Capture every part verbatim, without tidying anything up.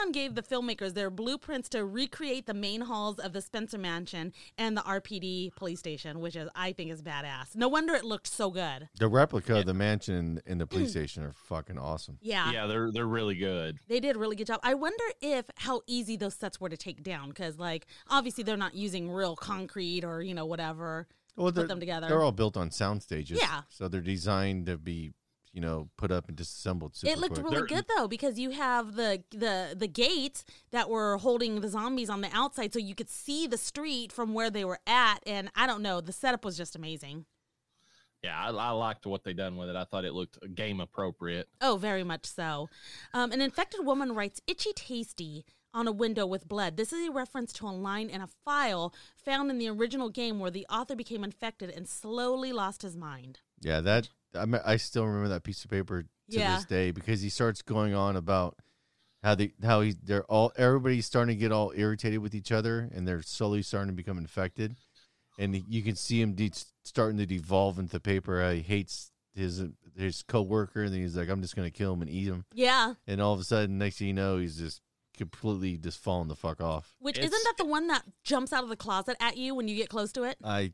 Capcom gave the filmmakers their blueprints to recreate the main halls of the Spencer Mansion and the R P D police station, which is I think is badass. No wonder it looked so good. The replica yeah. of the mansion and the police station are fucking awesome. Yeah. Yeah, they're they're really good. They did a really good job. I wonder if how easy those sets were to take down, because like obviously they're not using real concrete or, you know, whatever. Well, put them together. They're all built on sound stages. Yeah. So they're designed to be, you know, put up and disassembled super It looked quick. really They're, good, though, because you have the, the, the gates that were holding the zombies on the outside, so you could see the street from where they were at, and I don't know, the setup was just amazing. Yeah, I, I liked what they done with it. I thought it looked game appropriate. Oh, very much so. Um, an infected woman writes, "Itchy tasty" on a window with blood. This is a reference to a line in a file found in the original game where the author became infected and slowly lost his mind. Yeah, that I, mean, I still remember that piece of paper to yeah. this day, because he starts going on about how they how he they're all everybody's starting to get all irritated with each other, and they're slowly starting to become infected, and you can see him de- starting to devolve into the paper. How he hates his his coworker, and then he's like, "I'm just gonna kill him and eat him." Yeah, and all of a sudden, next thing you know, he's just completely just falling the fuck off. Which it's, isn't that the one that jumps out of the closet at you when you get close to it? I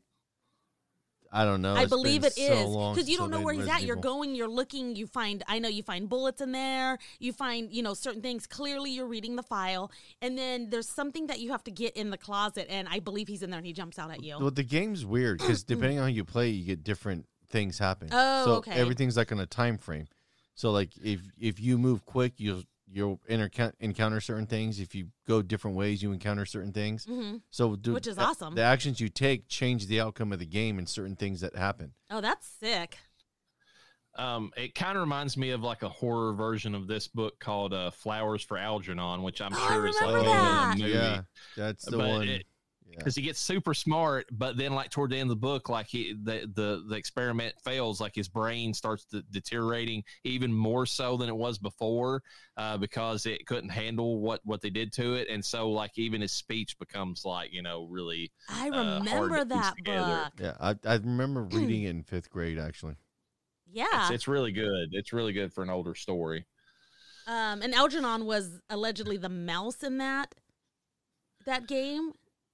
I don't know. I It's believe been it is, so because you don't know where he's Resident at. You're Evil. going, you're looking, you find, I know you find bullets in there, you find, you know, certain things. Clearly you're reading the file, and then there's something that you have to get in the closet, and I believe he's in there and he jumps out at you. Well, the game's weird because depending on how you play, you get different things happen. Oh, so okay. everything's like on a time frame. So like if if you move quick, you'll you'll inter- encounter certain things. If you go different ways, you encounter certain things. Mm-hmm. So do, Which is uh, awesome. The actions you take change the outcome of the game and certain things that happen. Oh, that's sick. Um, it kind of reminds me of like a horror version of this book called uh, Flowers for Algernon, which I'm Oh, sure I is like remember in that. the movie. Yeah, that's the But one. it- yeah. Because he gets super smart, but then like toward the end of the book, like he the the, the experiment fails, like his brain starts to deteriorating even more so than it was before, uh, because it couldn't handle what what they did to it, and so like even his speech becomes like, you know, really. I uh, remember hard to piece that together. book. Yeah, I I remember reading it in fifth grade actually. Yeah. It's, it's really good. It's really good for an older story. Um, and Algernon was allegedly the mouse in that that game.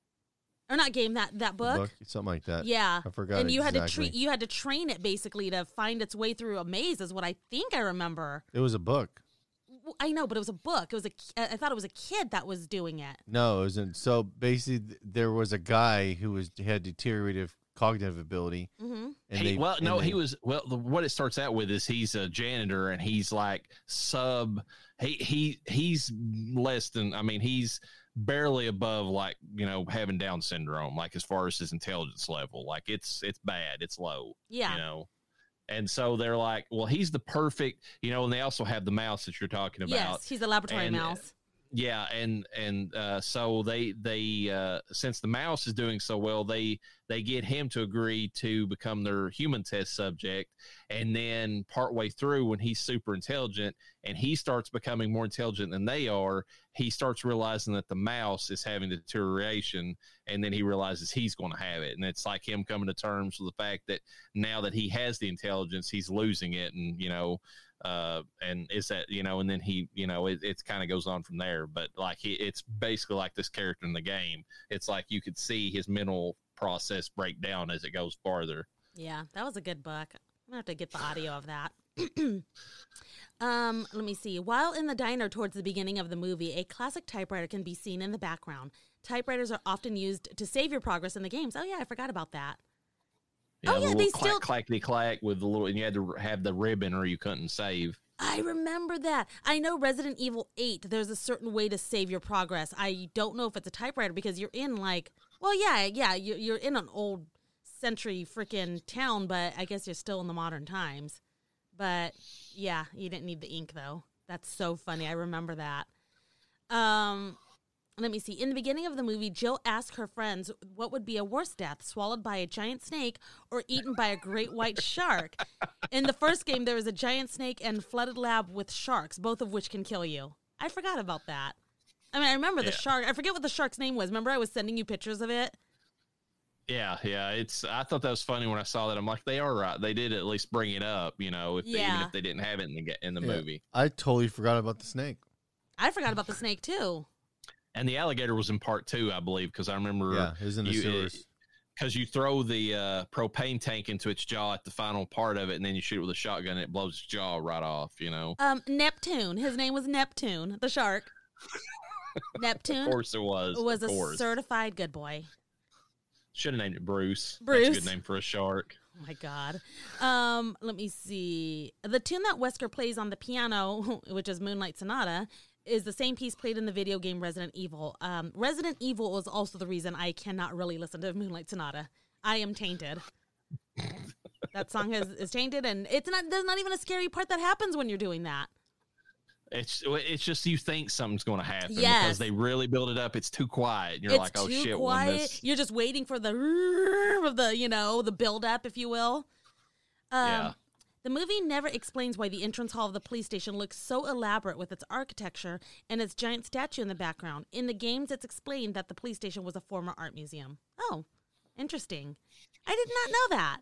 Or not game, that, that book. Book, something like that. Yeah. I forgot. And you exactly. had to treat you had to train it basically to find its way through a maze is what I think I remember. It was a book. I know, but it was a book. It was a I thought it was a kid that was doing it. No, it wasn't. So basically, there was a guy who was had deteriorated cognitive ability. Mm-hmm. And He- they, well, and no, they- he was. Well, the, what it starts out with is he's a janitor, and he's like sub. He he he's less than. I mean, he's barely above like, you know, having Down syndrome. Like as far as his intelligence level, like it's it's bad. It's low. Yeah. You know. And so they're like, well, he's the perfect, you know, and they also have the mouse that you're talking about. Yes, he's a laboratory And, mouse. Yeah, and and uh, so they they uh, since the mouse is doing so well, they they get him to agree to become their human test subject, and then partway through, when he's super intelligent and he starts becoming more intelligent than they are, he starts realizing that the mouse is having deterioration, and then he realizes he's going to have it, and it's like him coming to terms with the fact that now that he has the intelligence, he's losing it, and you know. Uh, and is that, you know, and then he, you know, it, it kind of goes on from there, but like he, it's basically like this character in the game. It's like you could see his mental process break down as it goes farther. Yeah, that was a good book. I'm gonna have to get the audio of that. um, let me see. While in the diner towards the beginning of the movie, a classic typewriter can be seen in the background. Typewriters are often used to save your progress in the games. Oh yeah, I forgot about that. Yeah, Oh, the yeah, little they clack, still- clackety clack with the little, and you had to have the ribbon or you couldn't save. I remember that. I know Resident Evil eight, there's a certain way to save your progress. I don't know if it's a typewriter because you're in like, well, yeah, yeah, you're, you're in an old century freaking town, but I guess you're still in the modern times. But yeah, you didn't need the ink though. That's so funny. I remember that. Um, let me see. In the beginning of the movie, Jill asked her friends what would be a worse death, swallowed by a giant snake or eaten by a great white shark. In the first game, there was a giant snake and flooded lab with sharks, both of which can kill you. I forgot about that. I mean, I remember the Yeah. shark. I forget what the shark's name was. Remember I was sending you pictures of it? Yeah, yeah. It's. I thought that was funny when I saw that. I'm like, they are right. They did at least bring it up, you know, if they, even Yeah. if they didn't have it in the ga- in the Yeah. movie. I totally forgot about the snake. I forgot about the snake too. And the alligator was in part two, I believe, because I remember. Yeah, it was in the you, sewers. Because you throw the uh, propane tank into its jaw at the final part of it, and then you shoot it with a shotgun, and it blows its jaw right off, you know? Um, Neptune. His name was Neptune, the shark. Neptune. Of course it was. Was of a course. certified good boy. Should have named it Bruce. Bruce. That's a good name for a shark. Oh my God. Um, let me see. The tune that Wesker plays on the piano, which is Moonlight Sonata, is the same piece played in the video game Resident Evil. Um, Resident Evil is also the reason I cannot really listen to Moonlight Sonata. I am tainted. That song is, is tainted, and it's not. There's not even a scary part that happens when you're doing that. It's it's just you think something's going to happen Yes. because they really build it up. It's too quiet. And you're It's like, oh too shit, quiet. when this... You're just waiting for the of the you know the build up, if you will. Um, Yeah. The movie never explains why the entrance hall of the police station looks so elaborate with its architecture and its giant statue in the background. In the games, it's explained that the police station was a former art museum. Oh, interesting. I did not know that.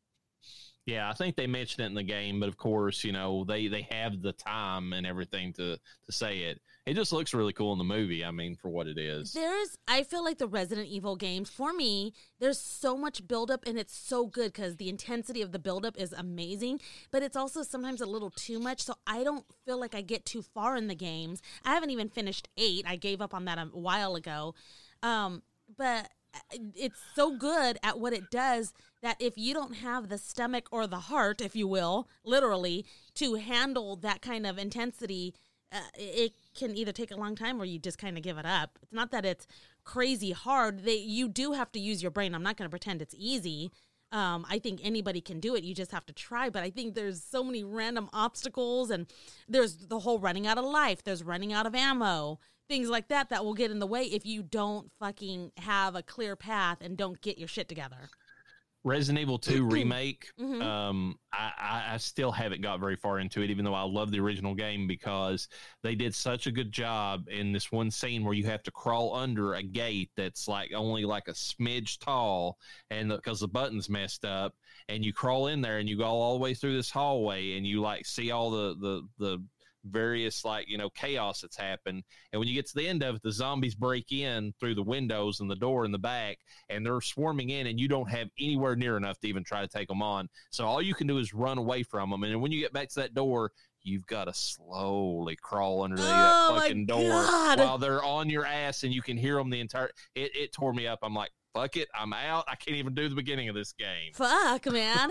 Yeah, I think they mentioned it in the game, but of course, you know, they, they have the time and everything to, to say it. It just looks really cool in the movie, I mean, for what it is. There's, I feel like the Resident Evil games, for me, there's so much buildup, and it's so good because the intensity of the buildup is amazing, but it's also sometimes a little too much, so I don't feel like I get too far in the games. I haven't even finished eight. I gave up on that a while ago. Um, but it's so good at what it does that if you don't have the stomach or the heart, if you will, literally, to handle that kind of intensity, uh, it can either take a long time or you just kind of give it up. It's not that it's crazy hard. They, you do have to use your brain. I'm not going to pretend it's easy. Um, I think anybody can do it. You just have to try. But I think there's so many random obstacles, and there's the whole running out of life. There's running out of ammo. Things like that that will get in the way if you don't fucking have a clear path and don't get your shit together. Resident Evil two Remake, Mhm. um, I, I, I still haven't got very far into it, even though I love the original game, because they did such a good job in this one scene where you have to crawl under a gate that's like only like a smidge tall, and because the, the button's messed up, and you crawl in there and you go all the way through this hallway, and you like see all the the the various like you know chaos that's happened, and when you get to the end of it, the zombies break in through the windows and the door in the back, and they're swarming in, and you don't have anywhere near enough to even try to take them on, so all you can do is run away from them, and when you get back to that door, you've got to slowly crawl underneath Oh, that fucking my door God. while they're on your ass, and you can hear them the entire it, it tore me up. I'm like, fuck it, I'm out. I can't even do the beginning of this game. Fuck, man.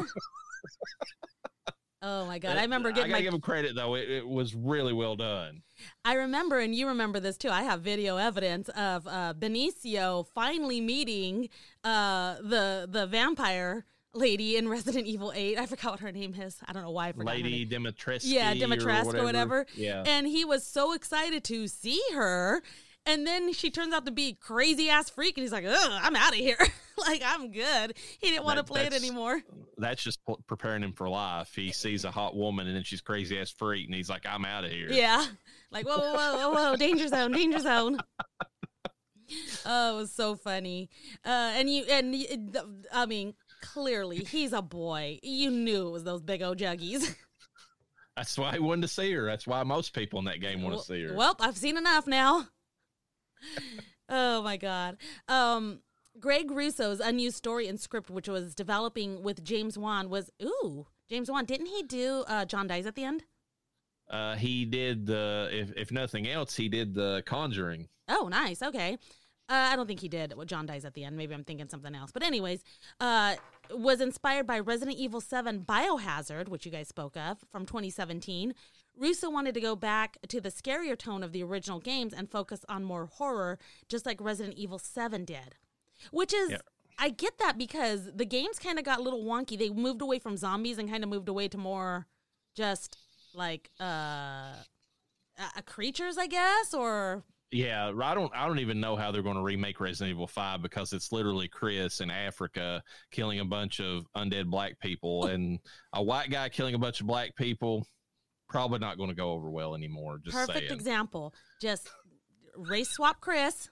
Oh my God. I remember I getting gotta my give them credit though. It, it was really well done. I remember, and you remember this too, I have video evidence of uh, Benicio finally meeting uh, the the vampire lady in Resident Evil eight. I forgot what her name is. I don't know why I forgot Lady her name. Dimitrescu. Yeah, Dimitrescu or or whatever. whatever. Yeah. And he was so excited to see her. And then she turns out to be a crazy ass freak, and he's like, "Ugh, I'm out of here. Like, I'm good." He didn't want to That- play it that's- anymore. That's just p- preparing him for life. He sees a hot woman and then she's crazy ass freak, and he's like, I'm out of here. Yeah. Like, whoa, whoa, whoa, whoa, whoa, danger zone, danger zone. Oh, it was so funny. Uh, and you, and y- the- I mean, clearly he's a boy. You knew it was those big old juggies. That's why he wanted to see her. That's why most people in that game want to see her. Well, I've seen enough now. Oh my God. Um, Greg Russo's unused story and script, which was developing with James Wan, was ooh, James Wan. Didn't he do uh, John Dies at the End? Uh, he did the, if, if nothing else, he did the Conjuring. Oh, nice. Okay. Uh, I don't think he did what John Dies at the End. Maybe I'm thinking something else. But anyways, uh, was inspired by Resident Evil seven Biohazard, which you guys spoke of, from twenty seventeen. Russo wanted to go back to the scarier tone of the original games and focus on more horror, just like Resident Evil seven did. Which is, Yeah. I get that because the games kind of got a little wonky. They moved away from zombies and kind of moved away to more just like uh, uh, creatures, I guess, or... Yeah, I don't. I don't even know how they're going to remake Resident Evil five because it's literally Chris in Africa killing a bunch of undead black people, and a white guy killing a bunch of black people. Probably not going to go over well anymore. Just Perfect saying. example. Just race swap Chris.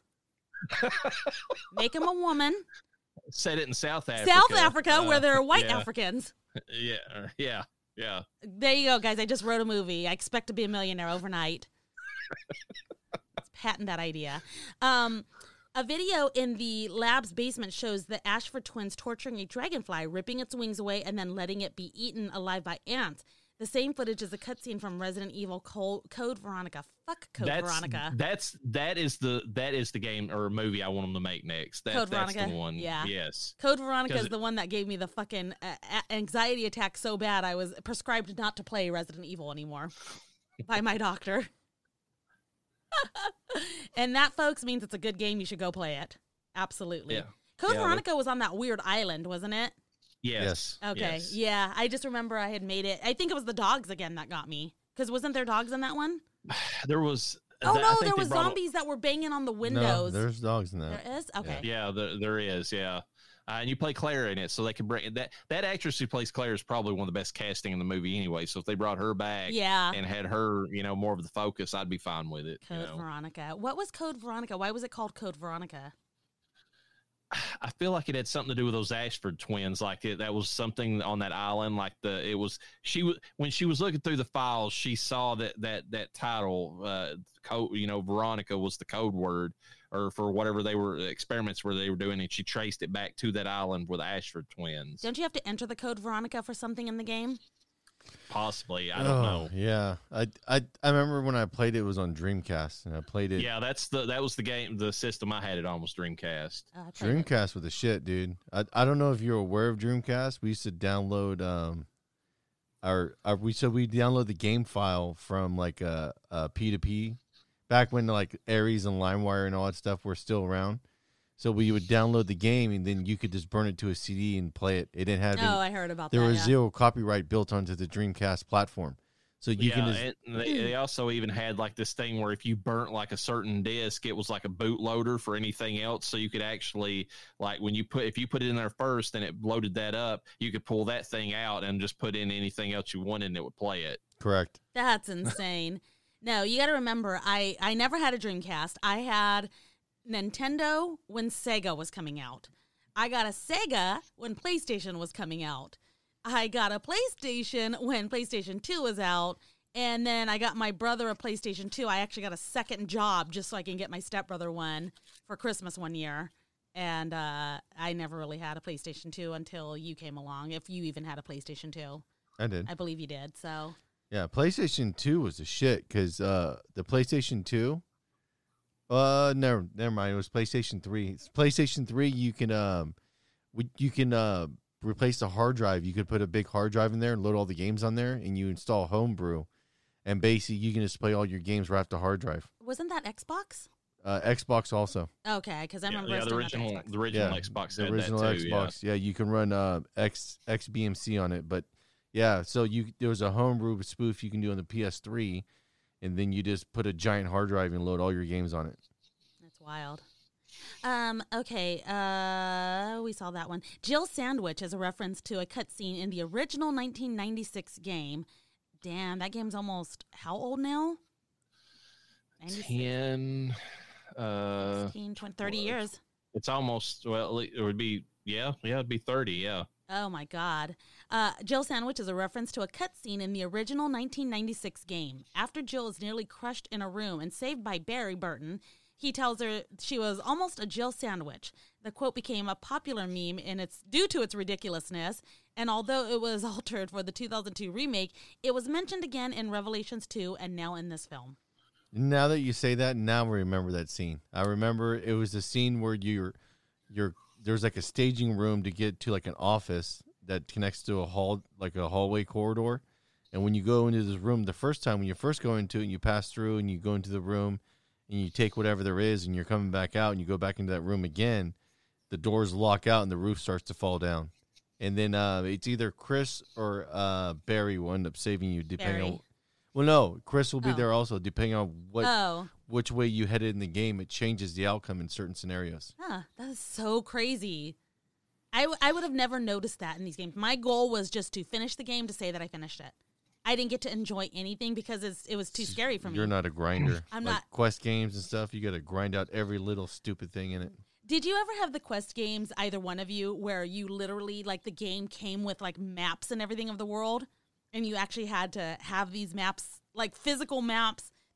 Make him a woman. Set it in South Africa. South Africa, uh, where there are white yeah, Africans. Yeah, yeah, yeah. There you go, guys. I just wrote a movie. I expect to be a millionaire overnight. Let's patent that idea. Um, a video in the lab's basement shows the Ashford twins torturing a dragonfly, ripping its wings away, and then letting it be eaten alive by ants. The same footage is a cutscene from Resident Evil Code Veronica. Fuck Code that's, Veronica. That's that is the that is the game or movie I want them to make next. That, Code that's Veronica. the one. Yeah. Yes. Code Veronica is it, the one that gave me the fucking uh, anxiety attack so bad I was prescribed not to play Resident Evil anymore by my doctor. And that, folks, means it's a good game. You should go play it. Absolutely. Yeah. Code yeah, Veronica was on that weird island, wasn't it? Yes. Yes. Okay. Yes. Yeah. I just remember I had made it. I think it was the dogs again that got me. Because wasn't there dogs in that one? There was. Oh, th- no. I think There they was brought a- zombies that were banging on the No, windows. there's dogs in that. There is? Okay. Yeah, there, there is. Yeah. Uh, and you play Claire in it, so they can bring that. That actress who plays Claire is probably one of the best casting in the movie, anyway. So if they brought her back, Yeah. and had her, you know, more of the focus, I'd be fine with it. Code you know? Veronica. What was Code Veronica? Why was it called Code Veronica? I feel like it had something to do with those Ashford twins. Like it, that was something on that island. Like the, it was she was when she was looking through the files, she saw that that that title, uh, code, you know, Veronica was the code word, or for whatever they were experiments where they were doing, and she traced it back to that island with the Ashford twins. Don't you have to enter the code Veronica for something in the game? Possibly, I don't oh, know. Yeah, I, I I remember when I played it, it was on Dreamcast, and I played it. Yeah, that's the that was the game, the system I had it on was Dreamcast. Uh, I played it. Dreamcast was the shit, dude. I I don't know if you're aware of Dreamcast. We used to download um, our, our we so we download the game file from like a, a P two P, back when like Ares and LimeWire and all that stuff were still around. So we would download the game, and then you could just burn it to a C D and play it. It didn't have Oh, any, I heard about there that. was yeah. zero copyright built onto the Dreamcast platform. So you yeah, can just and they, they also even had like this thing where if you burnt like a certain disc, it was like a bootloader for anything else. So you could actually like when you put if you put it in there first and it loaded that up, you could pull that thing out and just put in anything else you wanted and it would play it. correct. That's insane. No, you got to remember, I, I never had a Dreamcast. I had Nintendo when Sega was coming out. I got a Sega when PlayStation was coming out. I got a PlayStation when PlayStation two was out. And then I got my brother a PlayStation two. I actually got a second job just so I can get my stepbrother one for Christmas one year. And uh, I never really had a PlayStation two until you came along, if you even had a PlayStation two. I did. I believe you did, so... Yeah, PlayStation two was a shit because uh, the PlayStation two, uh, never, never mind. It was PlayStation three. It's PlayStation three, you can um, we, you can uh, replace the hard drive. You could put a big hard drive in there and load all the games on there, and you install Homebrew, and basically you can just play all your games right off the hard drive. Wasn't that Xbox? Uh, Xbox also. Okay, because I Yeah, remember yeah, us the doing that to original Xbox. the original Yeah, Xbox the had original that too, Xbox. Yeah. you can run uh, X X B M C on it, but yeah, so you there was a homebrew spoof you can do on the P S three, and then you just put a giant hard drive and load all your games on it. That's wild. Um, okay, uh, we saw that one. Jill Sandwich is a reference to a cutscene in the original nineteen ninety-six game. Damn, that game's almost how old now? ninety-six, ten uh sixteen, twenty, thirty years. it's almost well it would be yeah yeah it'd be thirty yeah Oh my God. Uh, Jill Sandwich is a reference to a cutscene in the original nineteen ninety-six game. After Jill is nearly crushed in a room and saved by Barry Burton, he tells her she was almost a Jill Sandwich. The quote became a popular meme and it's due to its ridiculousness, and although it was altered for the two thousand two remake, it was mentioned again in Revelations two and now in this film. Now that you say that, now I remember that scene. I remember it was the scene where you're, you're there's like a staging room to get to like an office that connects to a hall, like a hallway corridor. And when you go into this room the first time, when you first go into it, and you pass through and you go into the room and you take whatever there is and you're coming back out and you go back into that room again, the doors lock out and the roof starts to fall down. And then uh, it's either Chris or uh, Barry will end up saving you depending Barry. on. Well, no, Chris will be Oh. there also, depending on what Oh, which way you headed in the game. It changes the outcome in certain scenarios. huh, that is so crazy. I, w- I would have never noticed that in these games. My goal was just to finish the game to say that I finished it. I didn't get to enjoy anything because it's, it was too scary for me. You're not a grinder. I'm like not- Quest games and stuff. You got to grind out every little stupid thing in it. Did you ever have the Quest games, either one of you, where you literally, like, the game came with, like, maps and everything of the world, and you actually had to have these maps, like, physical maps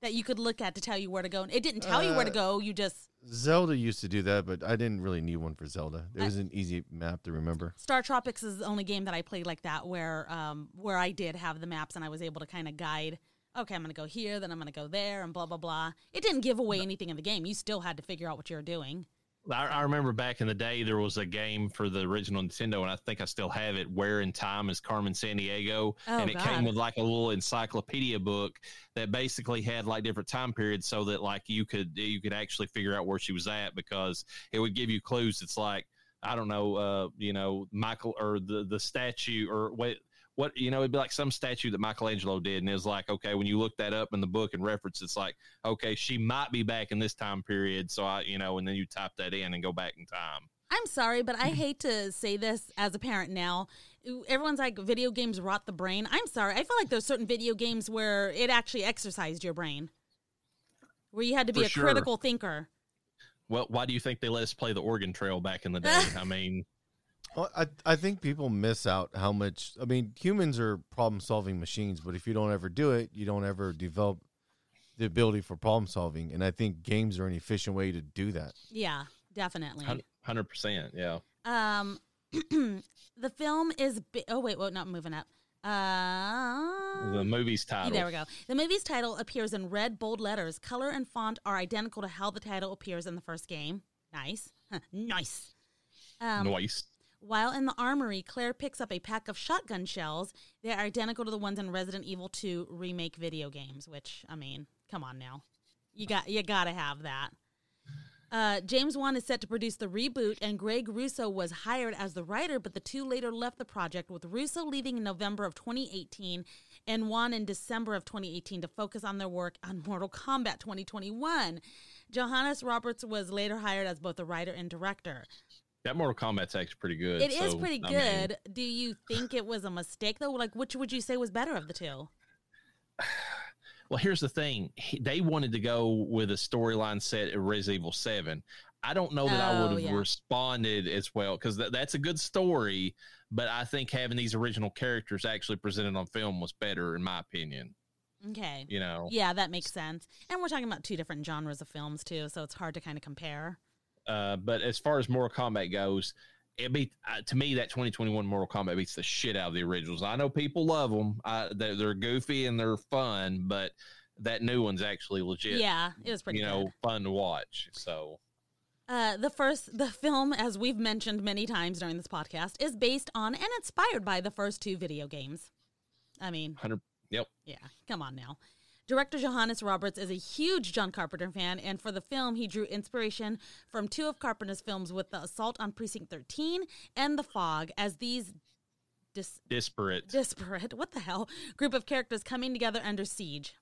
that you could look at to tell you where to go. And it didn't tell uh, you where to go. You just Zelda used to do that, but I didn't really need one for Zelda. It was uh, an easy map to remember. Star Tropics is the only game that I played like that, where um where I did have the maps and I was able to kind of guide. Okay, I'm going to go here, then I'm going to go there, and blah blah blah. It didn't give away anything in the game. You still had to figure out what you were doing. I, I remember back in the day, there was a game for the original Nintendo, and I think I still have it, Where in Time is Carmen Sandiego. Oh, and it God. came with like a little encyclopedia book that basically had like different time periods so that like you could you could actually figure out where she was at, because it would give you clues. It's like, I don't know, uh, you know, Michael or the, the statue or what. What, you know, it'd be like some statue that Michelangelo did. And it was like, okay, when you look that up in the book and reference, it's like, okay, she might be back in this time period. So I, you know, and then you type that in and go back in time. I'm sorry, but I hate to say this as a parent now. Everyone's like, video games rot the brain. I'm sorry. I feel like there's certain video games where it actually exercised your brain, where you had to be For a sure. critical thinker. Well, why do you think they let us play the Oregon Trail back in the day? I mean... Well, I I think people miss out how much. I mean, humans are problem solving machines, but if you don't ever do it, you don't ever develop the ability for problem solving. And I think games are an efficient way to do that. Yeah, definitely. one hundred percent, yeah. Um, the film is. Bi- oh wait, well, not moving up. Uh, The movie's title. There we go. The movie's title appears in red, bold letters. Color and font are identical to how the title appears in the first game. Nice, huh, nice. Um, Nice. While in the armory, Claire picks up a pack of shotgun shells. They are identical to the ones in Resident Evil two remake video games, which, I mean, come on now. You got you got to have that. Uh, James Wan is set to produce the reboot, and Greg Russo was hired as the writer, but the two later left the project, with Russo leaving in November of twenty eighteen and Wan in December of twenty eighteen to focus on their work on Mortal Kombat twenty twenty-one. Johannes Roberts was later hired as both a writer and director. That Mortal Kombat's actually pretty good. It so, is pretty I good. mean, Do you think it was a mistake, though? Like, which would you say was better of the two? well, here's the thing. He, they wanted to go with a storyline set at Resident Evil seven. I don't know that I would Oh, have yeah. responded as well, because th- that's a good story, but I think having these original characters actually presented on film was better, in my opinion. Okay. You know? Yeah, that makes sense. And we're talking about two different genres of films, too, so it's hard to kind of compare. Uh, but as far as Mortal Kombat goes, it beat uh, to me that twenty twenty-one Mortal Kombat beats the shit out of the originals. I know people love them; I, they're, they're goofy and they're fun, but that new one's actually legit. Yeah, it was pretty you good. know, fun to watch. So, Uh, the first, the film, as we've mentioned many times during this podcast, is based on and inspired by the first two video games. I mean, one hundred Yep. yeah, come on now. Director Johannes Roberts is a huge John Carpenter fan, and for the film, he drew inspiration from two of Carpenter's films, with The Assault on Precinct thirteen and The Fog, as these dis- Disparate. disparate, what the hell, group of characters coming together under siege.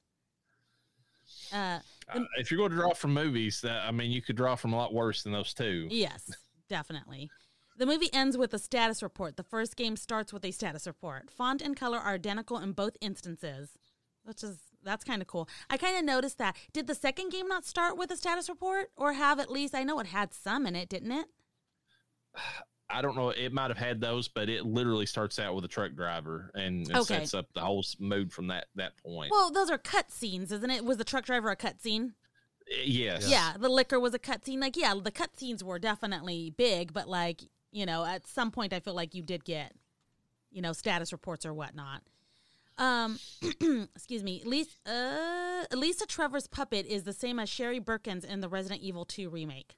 Uh, Uh, if you're going to draw from movies, uh, I mean, you could draw from a lot worse than those two. Yes, definitely. The movie ends with a status report. The first game starts with a status report. Font and color are identical in both instances, which is, that's kind of cool. I kind of noticed that. Did the second game not start with a status report, or have at least, I know it had some in it, didn't it? I don't know. It might have had those, but it literally starts out with a truck driver and, and Okay. sets up the whole s- mood from that, that point. Well, those are cutscenes, isn't it? Was the truck driver a cutscene? Uh, yes. Yeah, the liquor was a cutscene. Like, yeah, the cutscenes were definitely big, but like, you know, at some point I feel like you did get, you know, status reports or whatnot. Um, excuse me. Lisa, uh, Lisa Trevor's puppet is the same as Sherry Birkins in the Resident Evil two remake.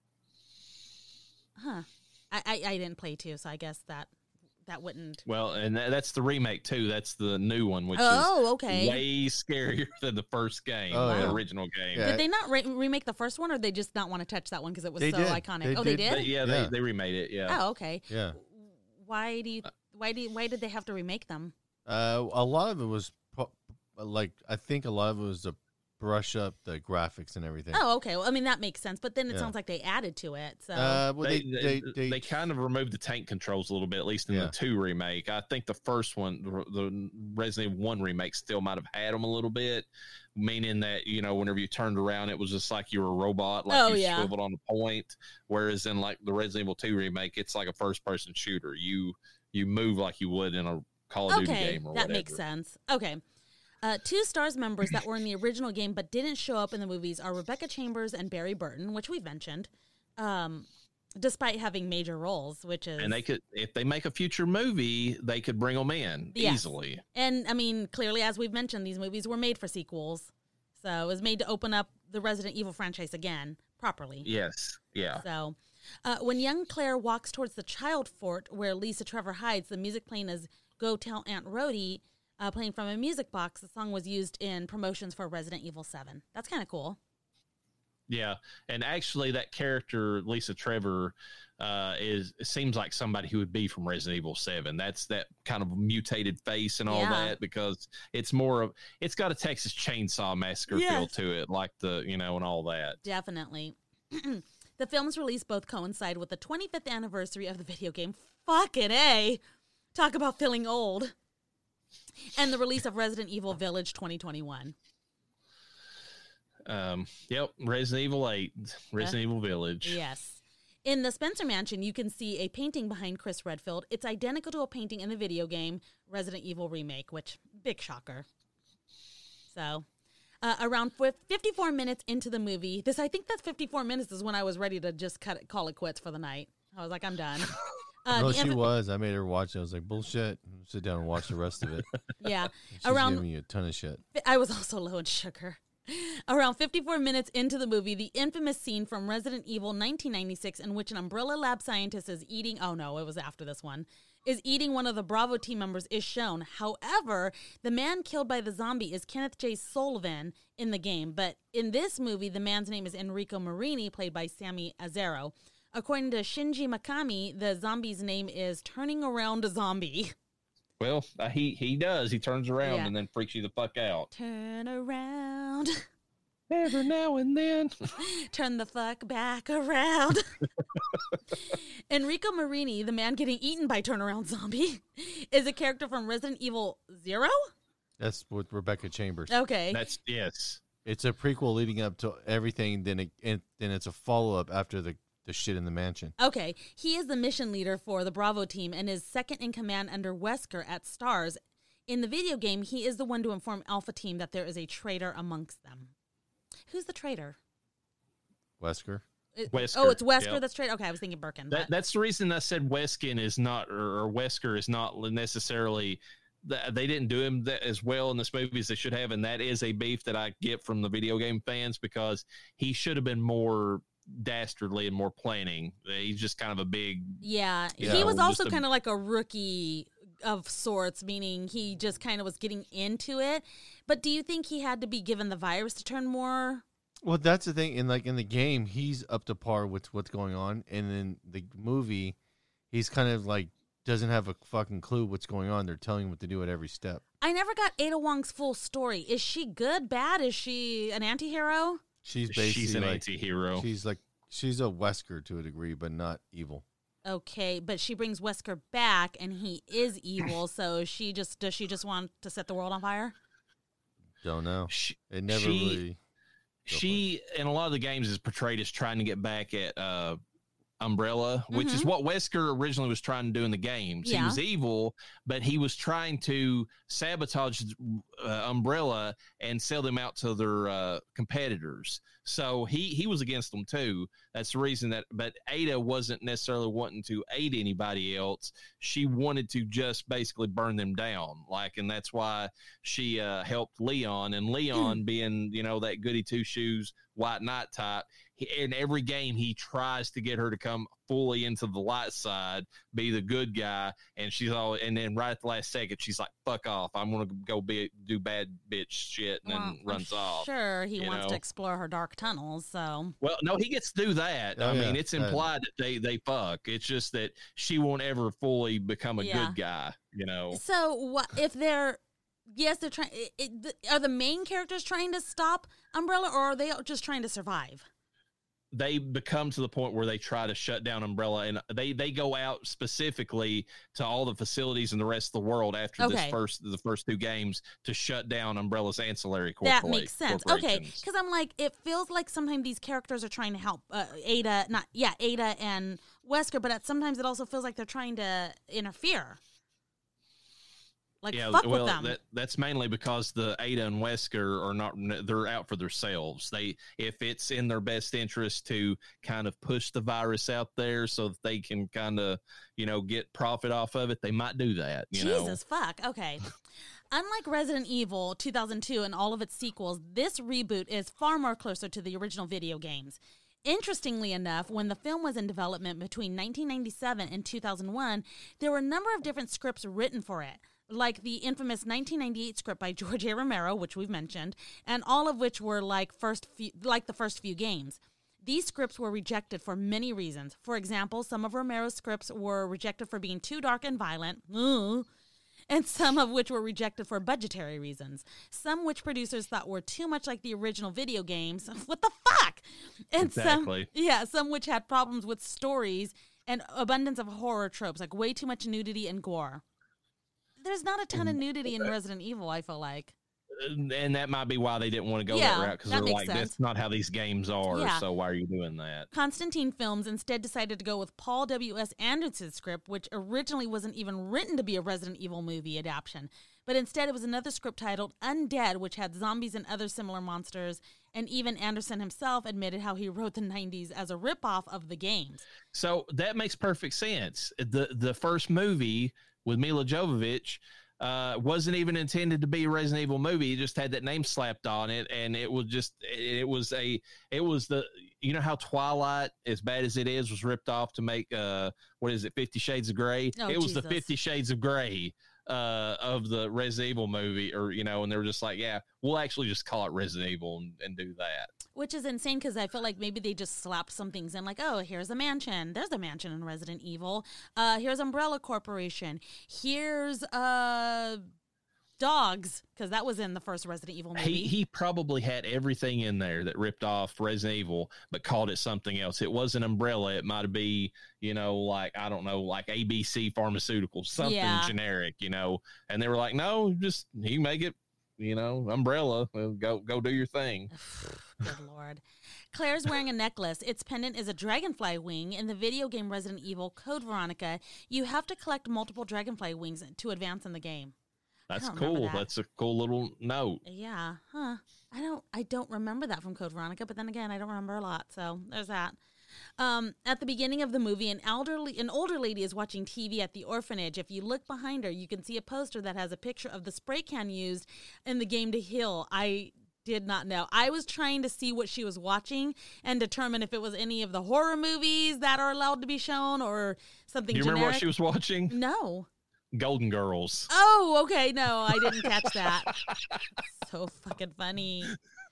Huh. I, I, I didn't play two, so I guess that that wouldn't. Well, and tha- that's the remake too. That's the new one, which Oh, is okay. way scarier than the first game, Oh, the yeah. original game. Yeah. Did they not re- remake the first one, or they just not want to touch that one because it was They so did. iconic? They oh, they did. did. They- yeah, Yeah. They, they remade it. Yeah. Oh, okay. Yeah. Why do you? Why do? You, why did they have to remake them? Uh, a lot of it was pro- like I think a lot of it was to brush up the graphics and everything. Oh, okay. Well, I mean that makes sense, but then it Yeah. sounds like they added to it. So Uh, well, They, they, they, they, they, they kind of removed the tank controls a little bit, at least in Yeah. the two remake. I think the first one, the, the Resident Evil one remake, still might have had them a little bit, meaning that, you know, whenever you turned around, it was just like you were a robot, like Oh, you yeah. swiveled on a point. Whereas in like the Resident Evil two remake, it's like a first person shooter. You you move like you would in a Call of Duty okay, game or that whatever. makes sense. Okay. Uh, two STARS members that were in the original game but didn't show up in the movies are Rebecca Chambers and Barry Burton, which we've mentioned, um, despite having major roles, which is... And they could, if they make a future movie, they could bring them in Yes. easily. And, I mean, clearly, as we've mentioned, these movies were made for sequels. So it was made to open up the Resident Evil franchise again, properly. Yes, yeah. So, uh, when young Claire walks towards the child fort where Lisa Trevor hides, the music playing is Go Tell Aunt Rhody, uh, playing from a music box. The song was used in promotions for Resident Evil seven. That's kind of cool. Yeah, and actually, that character Lisa Trevor uh, is seems like somebody who would be from Resident Evil seven. That's that kind of mutated face and all Yeah. that, because it's more of it's got a Texas Chainsaw Massacre feel Yes. to it, like the you know and all that. Definitely. The film's release both coincide with the twenty-fifth anniversary of the video game. Fucking A. Talk about feeling old. And the release of Resident Evil Village twenty twenty-one. Um, yep, Resident Evil eight, Resident Evil Village. Yes. In the Spencer Mansion, you can see a painting behind Chris Redfield. It's identical to a painting in the video game Resident Evil Remake, which, big shocker. So, uh, around fifty-four minutes into the movie, this I think that's fifty-four minutes is when I was ready to just cut it, call it quits for the night. I was like, I'm done. Uh, no, the she emph- was. I made her watch it. I was like, bullshit. Sit down and watch the rest of it. Yeah. She's Around giving you a ton of shit. I was also low in sugar. Around fifty-four minutes into the movie, the infamous scene from Resident Evil nineteen ninety-six in which an Umbrella Lab scientist is eating, oh no, it was after this one, is eating one of the Bravo team members is shown. However, the man killed by the zombie is Kenneth J. Sullivan in the game, but in this movie, the man's name is Enrico Marini, played by Sammy Azaro. According to Shinji Mikami, the zombie's name is Turning Around a Zombie. Well, uh, he he does. He turns around Yeah. and then freaks you the fuck out. Turn around. Every now and then. Turn the fuck back around. Enrico Marini, the man getting eaten by Turnaround Zombie, is a character from Resident Evil Zero? That's with Rebecca Chambers. Okay. That's yes. It's a prequel leading up to everything. Then it, and then it's a follow up after the the shit in the mansion. Okay. He is the mission leader for the Bravo team and is second in command under Wesker at STARS. In the video game, he is the one to inform Alpha Team that there is a traitor amongst them. Who's the traitor? Wesker. It- Wesker, Oh, it's Wesker yep. that's traitor? Okay, I was thinking Birkin. That but- that's the reason I said Weskin is not or, or Wesker is not necessarily. th- They didn't do him that as well in this movie as they should have, and that is a beef that I get from the video game fans because he should have been more dastardly and more planning. He's just kind of a big. Yeah, you he know, was also just a- kind of like a rookie of sorts, meaning he just kind of was getting into it. But do you think he had to be given the virus to turn more? Well, that's the thing. In like in the game, he's up to par with what's going on, and in the movie, he's kind of like doesn't have a fucking clue what's going on. They're telling him what to do at every step. I never got Ada Wong's full story. Is she good, bad? Is she an anti-hero? She's basically She's an like, anti-hero. She's like she's a Wesker to a degree, but not evil. Okay, but she brings Wesker back, and he is evil. So she just does she just want to set the world on fire? Don't know. She, It never she- really. Go she in a lot of the games is portrayed as trying to get back at uh Umbrella, which is Mhm. what Wesker originally was trying to do in the games. He Yeah. was evil, but he was trying to sabotage uh, Umbrella and sell them out to their uh, competitors. So he he was against them too. That's the reason that. But Ada wasn't necessarily wanting to aid anybody else. She wanted to just basically burn them down. Like, and that's why she uh, helped Leon. And Leon, being you know that goody two shoes white knight type, he, in every game he tries to get her to come fully into the light side, be the good guy, and she's all. And then right at the last second, she's like, "Fuck off! I'm gonna go be do bad bitch shit," and Well, then runs I'm off. Sure, he you wants know? to explore her dark tunnels. So Well, no, he gets to do that. Oh, I mean, yeah. it's Uh, implied that they they fuck. It's just that she won't ever fully become a Yeah. good guy. You know, So what if they're? Yes, they're trying. It, it, are the main characters trying to stop Umbrella, or are they just trying to survive? they become to the point where they try to shut down Umbrella, and they they go out specifically to all the facilities in the rest of the world after Okay. this first the first two games to shut down Umbrella's ancillary That corpora- makes sense. Okay, corporations. because I'm like, it feels like sometimes these characters are trying to help uh, Ada, not yeah, Ada and Wesker, but at, sometimes it also feels like they're trying to interfere. Like, yeah, fuck well, with them. that that's mainly because the Ada and Wesker are not, they're out for themselves. They, if it's in their best interest to kind of push the virus out there so that they can kind of, you know, get profit off of it, they might do that. You Jesus, know? fuck. Okay. Unlike Resident Evil two thousand two and all of its sequels, this reboot is far more closer to the original video games. Interestingly enough, when the film was in development between nineteen ninety-seven and two thousand one, there were a number of different scripts written for it, like the infamous nineteen ninety-eight script by George A. Romero, which we've mentioned, and all of which were like first few, like the first few games. These scripts were rejected for many reasons. For example, some of Romero's scripts were rejected for being too dark and violent, Ugh. and some of which were rejected for budgetary reasons. Some which producers thought were too much like the original video games. What the fuck? And Exactly. some, yeah, some which had problems with stories and abundance of horror tropes, like way too much nudity and gore. There's not a ton of nudity in Resident Evil, I feel like. And that might be why they didn't want to go Yeah, that route, because that they're makes like, sense. that's not how these games are. Yeah. So why are you doing that? Constantine Films instead decided to go with Paul W S Anderson's script, which originally wasn't even written to be a Resident Evil movie adaptation. But instead, it was another script titled Undead, which had zombies and other similar monsters. And even Anderson himself admitted how he wrote the nineties as a ripoff of the games. So that makes perfect sense. The the first movie with Mila Jovovich uh, wasn't even intended to be a Resident Evil movie. It just had that name slapped on it, and it was just it was a it was the you know how Twilight, as bad as it is, was ripped off to make uh what is it, Fifty Shades of Grey? Oh, it was the Jesus. Fifty Shades of Grey uh of the Resident Evil movie, or you know, and they were just like, yeah, we'll actually just call it Resident Evil and, and do that. Which is insane because I feel like maybe they just slapped some things in, like, oh, here's a mansion. There's a mansion in Resident Evil. Uh, here's Umbrella Corporation. Here's uh, dogs, because that was in the first Resident Evil movie. He he probably had everything in there that ripped off Resident Evil, but called it something else. It wasn't Umbrella. It might be, you know, like, I don't know, like A B C Pharmaceuticals, something Yeah. generic, you know. And they were like, no, just you make it, you know, Umbrella. Well, go go do your thing. Good Lord. Claire's wearing a necklace. Its pendant is a dragonfly wing. In the video game Resident Evil Code Veronica, you have to collect multiple dragonfly wings to advance in the game. That's don't remember cool. that. That's a cool little note. Yeah, huh. I don't I don't remember that from Code Veronica, but then again, I don't remember a lot, so there's that. Um, at the beginning of the movie, an elderly an older lady is watching T V at the orphanage. If you look behind her, you can see a poster that has a picture of the spray can used in the game to heal. I did not know. I was trying to see what she was watching and determine if it was any of the horror movies that are allowed to be shown or something Do you generic. remember what she was watching? No. Golden Girls. Oh, okay. No, I didn't catch that. So fucking funny.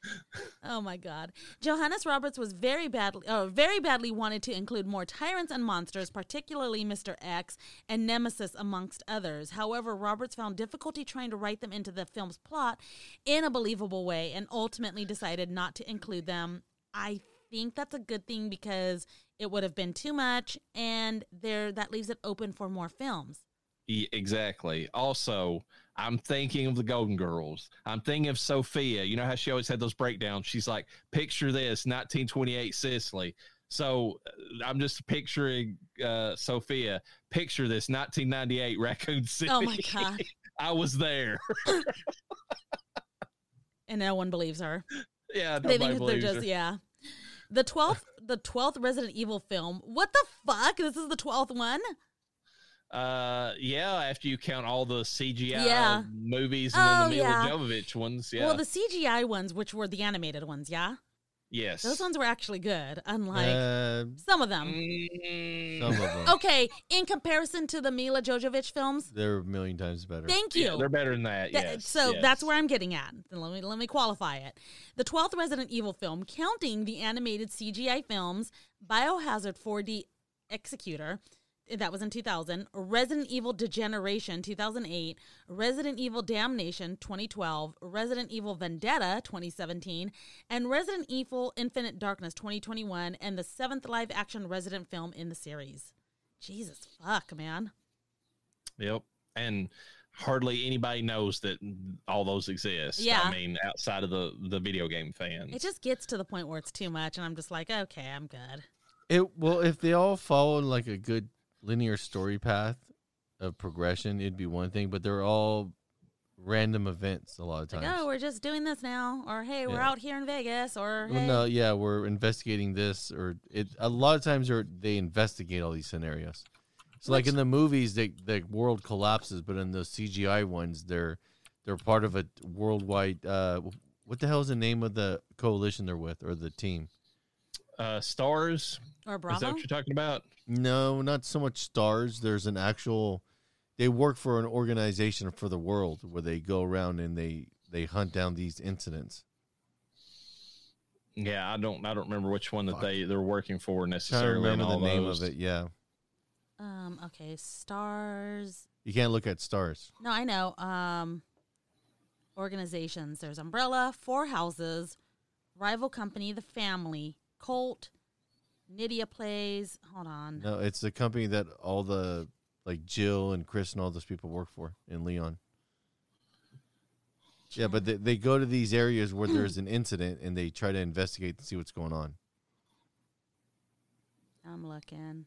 Oh my God. Johannes Roberts was very badly, uh, very badly wanted to include more tyrants and monsters, particularly Mister X and Nemesis amongst others. However, Roberts found difficulty trying to write them into the film's plot in a believable way and ultimately decided not to include them. I think that's a good thing because it would have been too much, and there that leaves it open for more films. Yeah, exactly. Also, I'm thinking of the Golden Girls. I'm thinking of Sophia. You know how she always had those breakdowns? She's like, picture this, nineteen twenty-eight Sicily. So uh, I'm just picturing uh, Sophia. Picture this, nineteen ninety-eight Raccoon City. Oh my God. I was there. And no one believes her. Yeah, They nobody think that they're believes just her. yeah. The twelfth, the twelfth Resident Evil film. What the fuck? This is the twelfth one. Uh, yeah, after you count all the C G I Yeah. movies and Oh, then the Mila yeah. Jovovich ones. Yeah. Well, the C G I ones, which were the animated ones, yeah, yes. those ones were actually good. Unlike Uh, some of them. Mm, some of them. Okay, in comparison to the Mila Jovovich films, They're a million times better. thank you. Yeah, they're better than that. That- Yes. so yes. that's where I'm getting at. Let me let me qualify it. The twelfth Resident Evil film, counting the animated C G I films, Biohazard four D Executor, that was in two thousand, Resident Evil Degeneration two thousand eight, Resident Evil Damnation twenty twelve, Resident Evil Vendetta twenty seventeen, and Resident Evil Infinite Darkness twenty twenty-one, and the seventh live action Resident film in the series. Jesus fuck, man. Yep. And hardly anybody knows that all those exist. Yeah. I mean, outside of the, the video game fans. It just gets to the point where it's too much, and I'm just like, okay, I'm good. It well, if they all followed like a good linear story path of progression, it'd be one thing. But they're all random events a lot of times. Like, oh, we're just doing this now, or hey, we're Yeah. out here in Vegas, or hey. Well, no, yeah, we're investigating this, or it. A lot of times, are they investigate all these scenarios. So, like in the movies, they, the world collapses, but in the C G I ones, they're they're part of a worldwide. Uh, what the hell is the name of the coalition they're with, or the team? Uh, Stars. or Bravo. Is that what you're talking about? No, not so much stars. There's an actual. They work for an organization for the world where they go around and they, they hunt down these incidents. Yeah, I don't I don't remember which one that Fuck. they they're working for Trying to necessarily. remember and the all name those. of it. Yeah, Um. Okay. Stars. you can't look at stars. No, I know. Um. Organizations. There's Umbrella, Four Houses, Rival Company, The Family, Colt, Nydia Plays. Hold on. No, it's the company that all the like Jill and Chris and all those people work for in Leon. Yeah, but they, they go to these areas where there's an incident and they try to investigate and see what's going on. I'm looking.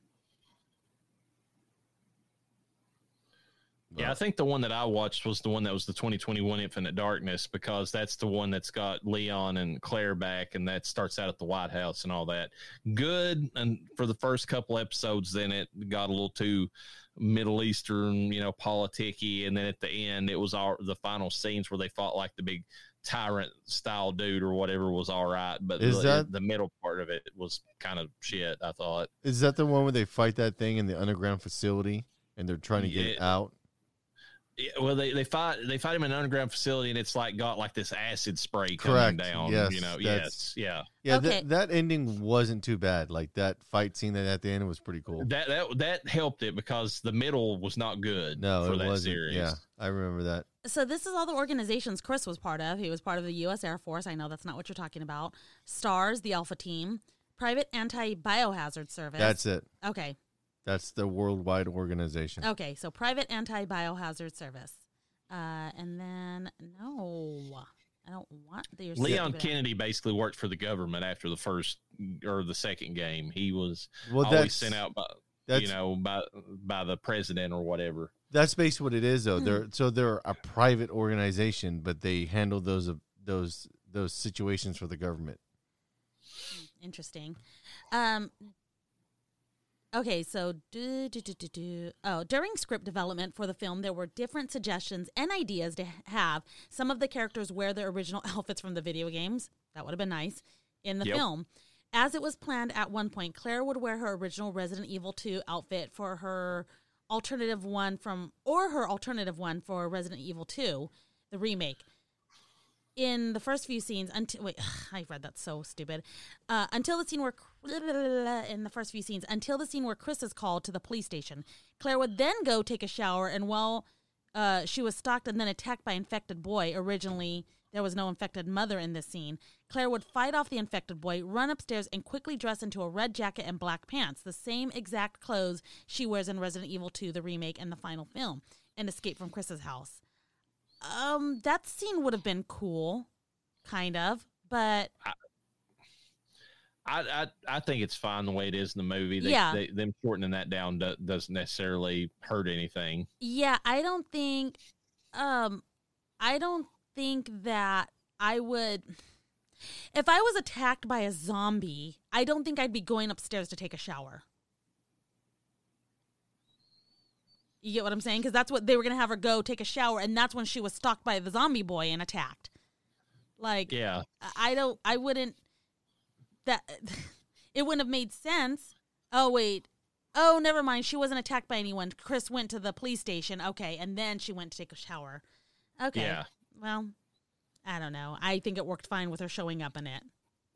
Yeah, I think the one that I watched was the one that was the twenty twenty-one Infinite Darkness, because that's the one that's got Leon and Claire back, and that starts out at the White House and all that. Good, and for the first couple episodes, then it got a little too Middle Eastern, you know, politicky, and then at the end, it was all the final scenes where they fought like the big tyrant style dude or whatever was all right, but Is the, that- the middle part of it was kind of shit, I thought. Is that the one where they fight that thing in the underground facility and they're trying to get it Yeah. out? Yeah, well, they, they fight they fight him in an underground facility, and it's like got like this acid spray Correct. coming down. Yes, you know, that's- yes, yeah. Yeah, Okay. that that ending wasn't too bad. Like that fight scene that at the end was pretty cool. That that that helped it, because the middle was not good. No, for it that wasn't. series. Yeah, I remember that. So this is all the organizations Chris was part of. He was part of the U S Air Force. I know that's not what you're talking about. STARS, the Alpha Team, Private Anti-Biohazard Service. That's it. Okay. That's the worldwide organization. Okay, so Private Anti-Biohazard Service. Uh, and then, no, I don't want the Leon Kennedy basically worked for the government after the first or the second game. He was Well, always that's sent out by that's you know by by the president or whatever. that's basically what it is, though. Hmm. They're so they're a private organization, but they handle those uh, those those situations for the government. Interesting. Um, okay, so do, do, do, do, do. Oh, during script development for the film, there were different suggestions and ideas to have some of the characters wear their original outfits from the video games. That would have been nice in the Yep. film. As it was planned at one point, Claire would wear her original Resident Evil two outfit for her alternative one from, or her alternative one for Resident Evil two, the remake. In the first few scenes, until wait, I read that so stupid. Uh, until the scene where in the first few scenes, until the scene where Chris is called to the police station, Claire would then go take a shower, and while uh, she was stalked and then attacked by infected boy, originally there was no infected mother in this scene. Claire would fight off the infected boy, run upstairs, and quickly dress into a red jacket and black pants, the same exact clothes she wears in Resident Evil two, the remake, and the final film, and escape from Chris's house. Um, that scene would have been cool, kind of, but I, I I think it's fine the way it is in the movie. They, Yeah. they, them shortening that down do, doesn't necessarily hurt anything. yeah, I don't think, um, I don't think that I would, if I was attacked by a zombie, I don't think I'd be going upstairs to take a shower. You get what I'm saying? Because that's what they were going to have her go take a shower, and that's when she was stalked by the zombie boy and attacked. Like, Yeah, I don't, I wouldn't, that, it wouldn't have made sense. Oh, wait. Oh, never mind. She wasn't attacked by anyone. Chris went to the police station. Okay. And then she went to take a shower. Okay. Yeah. Well, I don't know. I think it worked fine with her showing up in it.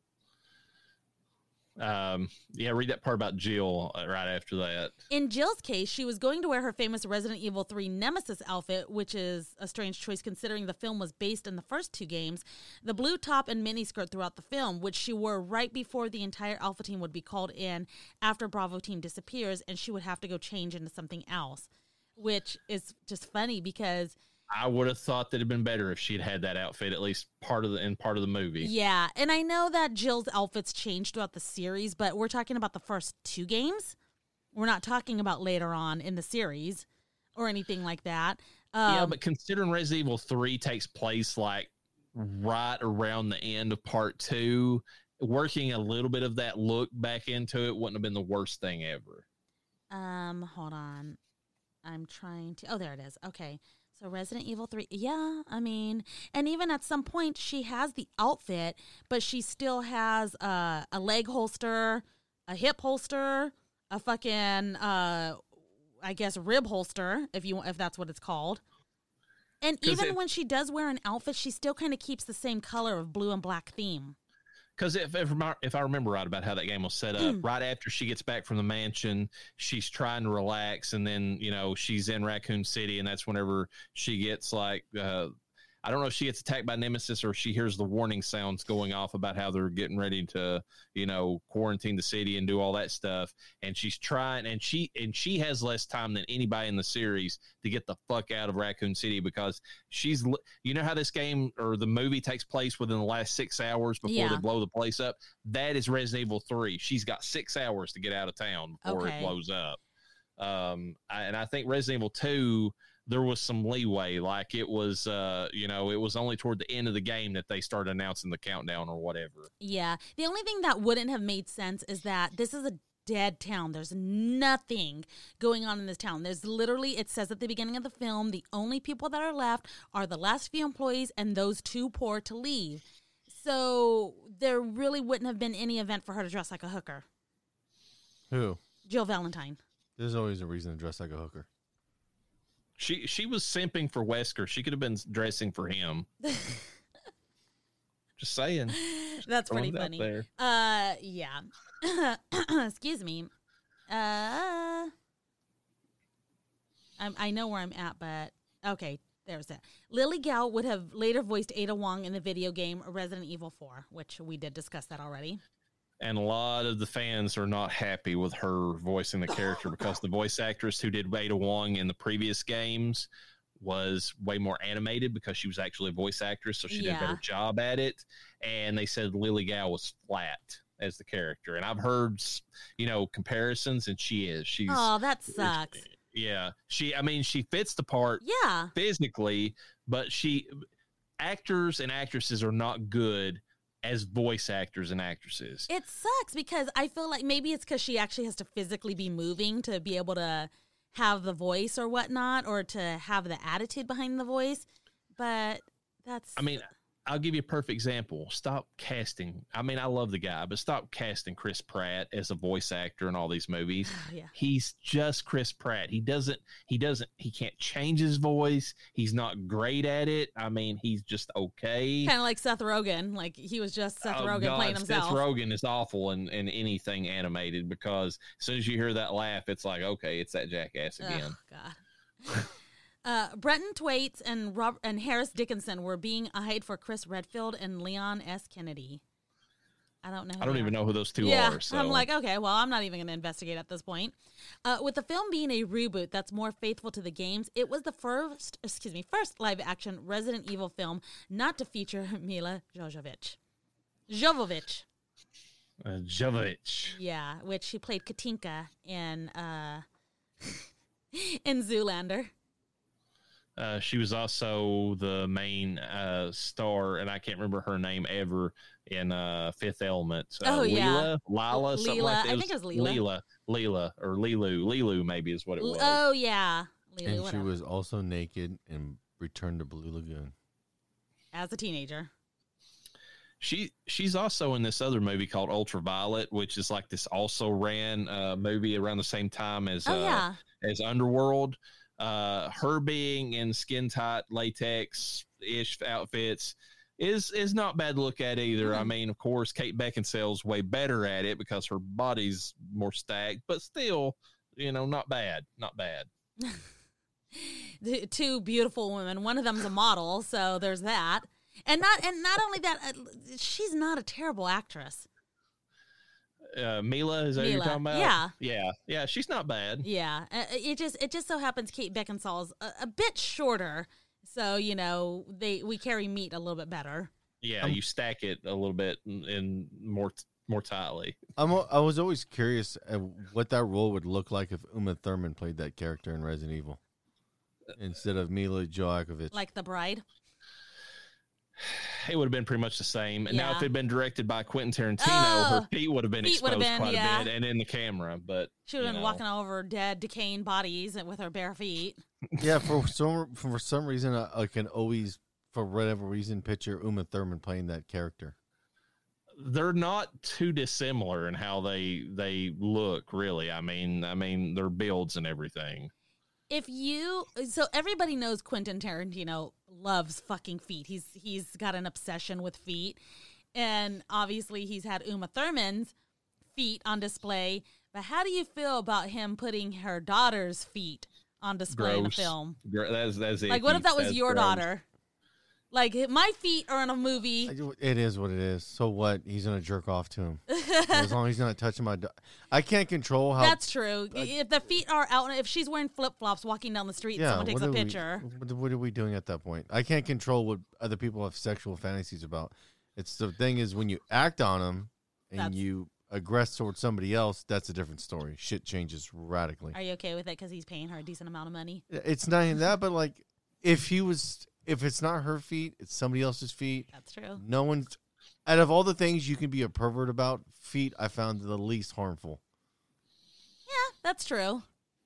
um, yeah. Read that part about Jill uh, right after that. In Jill's case, she was going to wear her famous Resident Evil three Nemesis outfit, which is a strange choice considering the film was based in the first two games, the blue top and miniskirt throughout the film, which she wore right before the entire Alpha team would be called in after Bravo team disappears, and she would have to go change into something else, which is just funny because... I would have thought that it'd been better if she'd had that outfit at least part of the in part of the movie. Yeah, and I know that Jill's outfits changed throughout the series, but we're talking about the first two games. We're not talking about later on in the series or anything like that. Um, yeah, but considering Resident Evil three takes place like right around the end of part two, working a little bit of that look back into it wouldn't have been the worst thing ever. Um, hold on. I'm trying to. Oh, there it is. Okay. So Resident Evil three. Yeah, I mean, and even at some point she has the outfit, but she still has uh, a leg holster, a hip holster, a fucking uh, I guess rib holster, if you if that's what it's called. And even it, when she does wear an outfit, she still kind of keeps the same color of blue and black theme. Because if, if if I remember right about how that game was set up, right after she gets back from the mansion, she's trying to relax, and then you know she's in Raccoon City, and that's whenever she gets like uh, I don't know if she gets attacked by Nemesis or she hears the warning sounds going off about how they're getting ready to you know quarantine the city and do all that stuff, and she's trying, and she and she has less time than anybody in the series to get the fuck out of Raccoon City because she's you know how this game or the movie takes place within the last six hours before Yeah. they blow the place up. That is Resident Evil three. She's got six hours to get out of town before Okay. it blows up. Um, I, and I think Resident Evil two, there was some leeway. Like it was, uh, you know, it was only toward the end of the game that they started announcing the countdown or whatever. Yeah. The only thing that wouldn't have made sense is that this is a dead town. There's nothing going on in this town. There's literally, it says at the beginning of the film, the only people that are left are the last few employees and those too poor to leave. So there really wouldn't have been any event for her to dress like a hooker. Who? Jill Valentine. There's always a reason to dress like a hooker. She she was simping for Wesker. She could have been dressing for him. Just saying. That's Throwing pretty it out funny. there. Uh, yeah. Excuse me. Uh, I'm, I know where I'm at, but okay, there's it. Lily Gao would have later voiced Ada Wong in the video game Resident Evil four, which we did discuss that already. And a lot of the fans are not happy with her voicing the character because the voice actress who did Ada Wong in the previous games was way more animated because she was actually a voice actress, so she did a Yeah. better job at it. And they said Lily Gao was flat as the character. And I've heard, you know, comparisons, and she is. She's Oh, that sucks. yeah. She, I mean, she fits the part Yeah. physically, but she actors and actresses are not good as voice actors and actresses. It sucks because I feel like maybe it's because she actually has to physically be moving to be able to have the voice or whatnot, or to have the attitude behind the voice. But that's... I mean, I'll give you a perfect example. Stop casting. I mean, I love the guy, but stop casting Chris Pratt as a voice actor in all these movies. Yeah. He's just Chris Pratt. He doesn't, he doesn't, he can't change his voice. He's not great at it. I mean, he's just okay. Kind of like Seth Rogen. Like, he was just Seth Oh, Rogen God, playing himself. Seth Rogen is awful in, in anything animated because as soon as you hear that laugh, it's like, okay, it's that jackass again. Oh, God. uh, Brenton Thwaites and Rob- and Harris Dickinson were being eyed for Chris Redfield and Leon S. Kennedy. I don't know. who I don't they even are. know who those two yeah, are. So. I'm like, okay, well, I'm not even going to investigate at this point. Uh, with the film being a reboot that's more faithful to the games, it was the first, excuse me, first live-action Resident Evil film not to feature Mila Jovovich. Jovovich. Uh, Jovovich. Yeah, which she played Katinka in uh, in Zoolander. Uh, she was also the main uh, star, and I can't remember her name ever in uh, Fifth Element. Uh, Oh, yeah. Leela, Lila, something Leela. like that. I think it was Leela. Leela, Leela, or Lilu. Lilu maybe is what it was. Oh yeah, Lily, And she whatever. was also naked in Return to Blue Lagoon. As a teenager. She she's also in this other movie called Ultraviolet, which is like this also ran uh, movie around the same time as Oh uh, yeah, as Underworld. Uh, her being in skin tight latex ish outfits is is not bad to look at either. Mhm. I mean, of course, Kate Beckinsale's way better at it because her body's more stacked, but still, you know, not bad, not bad. The two beautiful women. One of them's a model, so there's that. And not and not only that, uh, she's not a terrible actress. Uh, Mila, is that what you're Mila, talking about? yeah. yeah, yeah. She's not bad. Yeah, uh, it just it just so happens Kate Beckinsale's a, a bit shorter, so you know they we carry meat a little bit better. Yeah, Um, you stack it a little bit and, and more more tightly. I'm, al- I was always curious at what that role would look like if Uma Thurman played that character in Resident Evil. instead of Mila Jovovich. Like The Bride. It would have been pretty much the same. And now, Yeah. if it had been directed by Quentin Tarantino, Oh, her feet would have been feet would have exposed been, quite yeah. a bit and in the camera. But She would have you been know. walking over dead, decaying bodies with her bare feet. Yeah, for some for some reason, I, I can always, for whatever reason, picture Uma Thurman playing that character. They're not too dissimilar in how they they look. Really, I mean, I mean, their builds and everything. If you, so everybody knows Quentin Tarantino loves fucking feet. He's he's got an obsession with feet, and obviously he's had Uma Thurman's feet on display. But how do you feel about him putting her daughter's feet on display in a Gross. film? Gr- That's that's Like, what if that was That's your gross. daughter? Like, my feet are in a movie. It is what it is. So what? He's gonna jerk off to him as long as he's not touching my. Do- I can't control how. That's true. If the feet are out, if she's wearing flip flops walking down the street, and someone takes what a are we- picture. what, what are we doing at that point? I can't control what other people have sexual fantasies about. It's the thing is when you act on them and That's- you aggress towards somebody else, that's a different story. Shit changes radically. Are you okay with it because he's paying her a decent amount of money? It's not even that, but like if he was, if it's not her feet, it's somebody else's feet. That's true. No one's. Out of all the things you can be a pervert about, feet I found the least harmful. Yeah, that's true.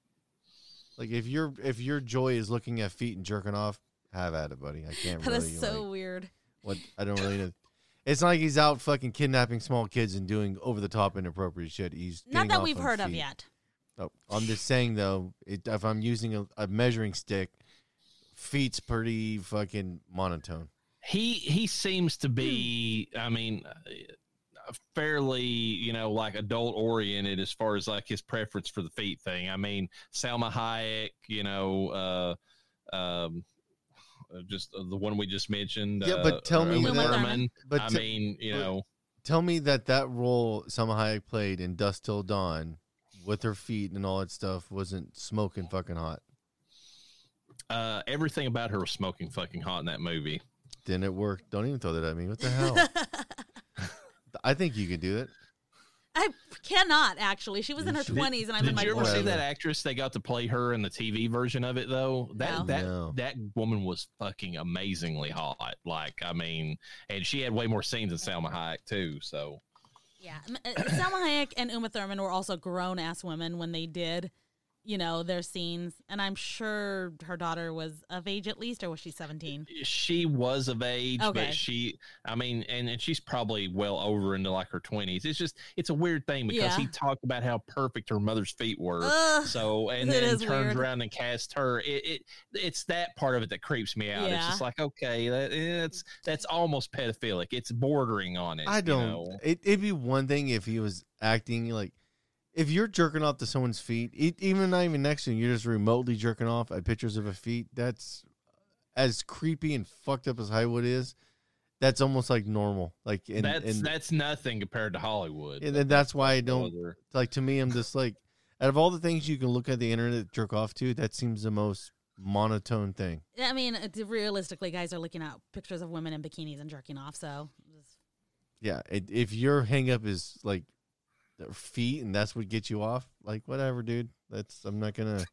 Like if your if your joy is looking at feet and jerking off, have at it, buddy. I can't That really. is so like, weird. what I don't really know. It's not like he's out fucking kidnapping small kids and doing over the top inappropriate shit. He's Not getting that off we've on heard of feet. yet. Oh, I'm just saying though, it, if I'm using a, a measuring stick, feet's pretty fucking monotone. He he seems to be. I mean, uh, fairly, you know, like adult oriented as far as like his preference for the feet thing. I mean, Salma Hayek, you know, uh, um, just uh, the one we just mentioned. Yeah, but uh, tell me Uma that- Thurman. But I t- mean, you but- know, Tell me that that role Salma Hayek played in Dust Till Dawn with her feet and all that stuff wasn't smoking fucking hot. uh, everything about her was smoking fucking hot in that movie. Didn't it work? Don't even throw that at me. What the hell? I think you could do it. I cannot actually. She was in You her should- twenties, and I'm in Did my you ever forties. see Whatever. that actress? They got to play her in the T V version of it, though. That No. that No. that woman was fucking amazingly hot. Like, I mean, and she had way more scenes than Salma Hayek too. So Yeah, M- uh, Salma Hayek and Uma Thurman were also grown ass women when they did, you know, their scenes, and I'm sure her daughter was of age at least, or was she seventeen? she was of age, Okay. but she, I mean, and, and she's probably well over into like her twenties. It's just, it's a weird thing because Yeah. he talked about how perfect her mother's feet were. Ugh, So, and it then is turns weird. around and cast her. It, it, it's that part of it that creeps me out. It's Yeah. just like, okay, that, it's that's almost pedophilic. It's bordering on it. I you don't. know? It, it'd be one thing if he was acting like, if you're jerking off to someone's feet, e- even not even next to you, you're just remotely jerking off at pictures of a feet. That's as creepy and fucked up as Hollywood is. That's almost like normal. Like, and, that's and, that's nothing compared to Hollywood. and then that's why I don't Other- like. To me, I'm just like, out of all the things you can look at the internet to jerk off to, that seems the most monotone thing. I mean, it's- realistically, guys are looking at pictures of women in bikinis and jerking off. So, Yeah, it, if your hang up is like their feet and that's what gets you off, like whatever, dude. That's I'm not gonna.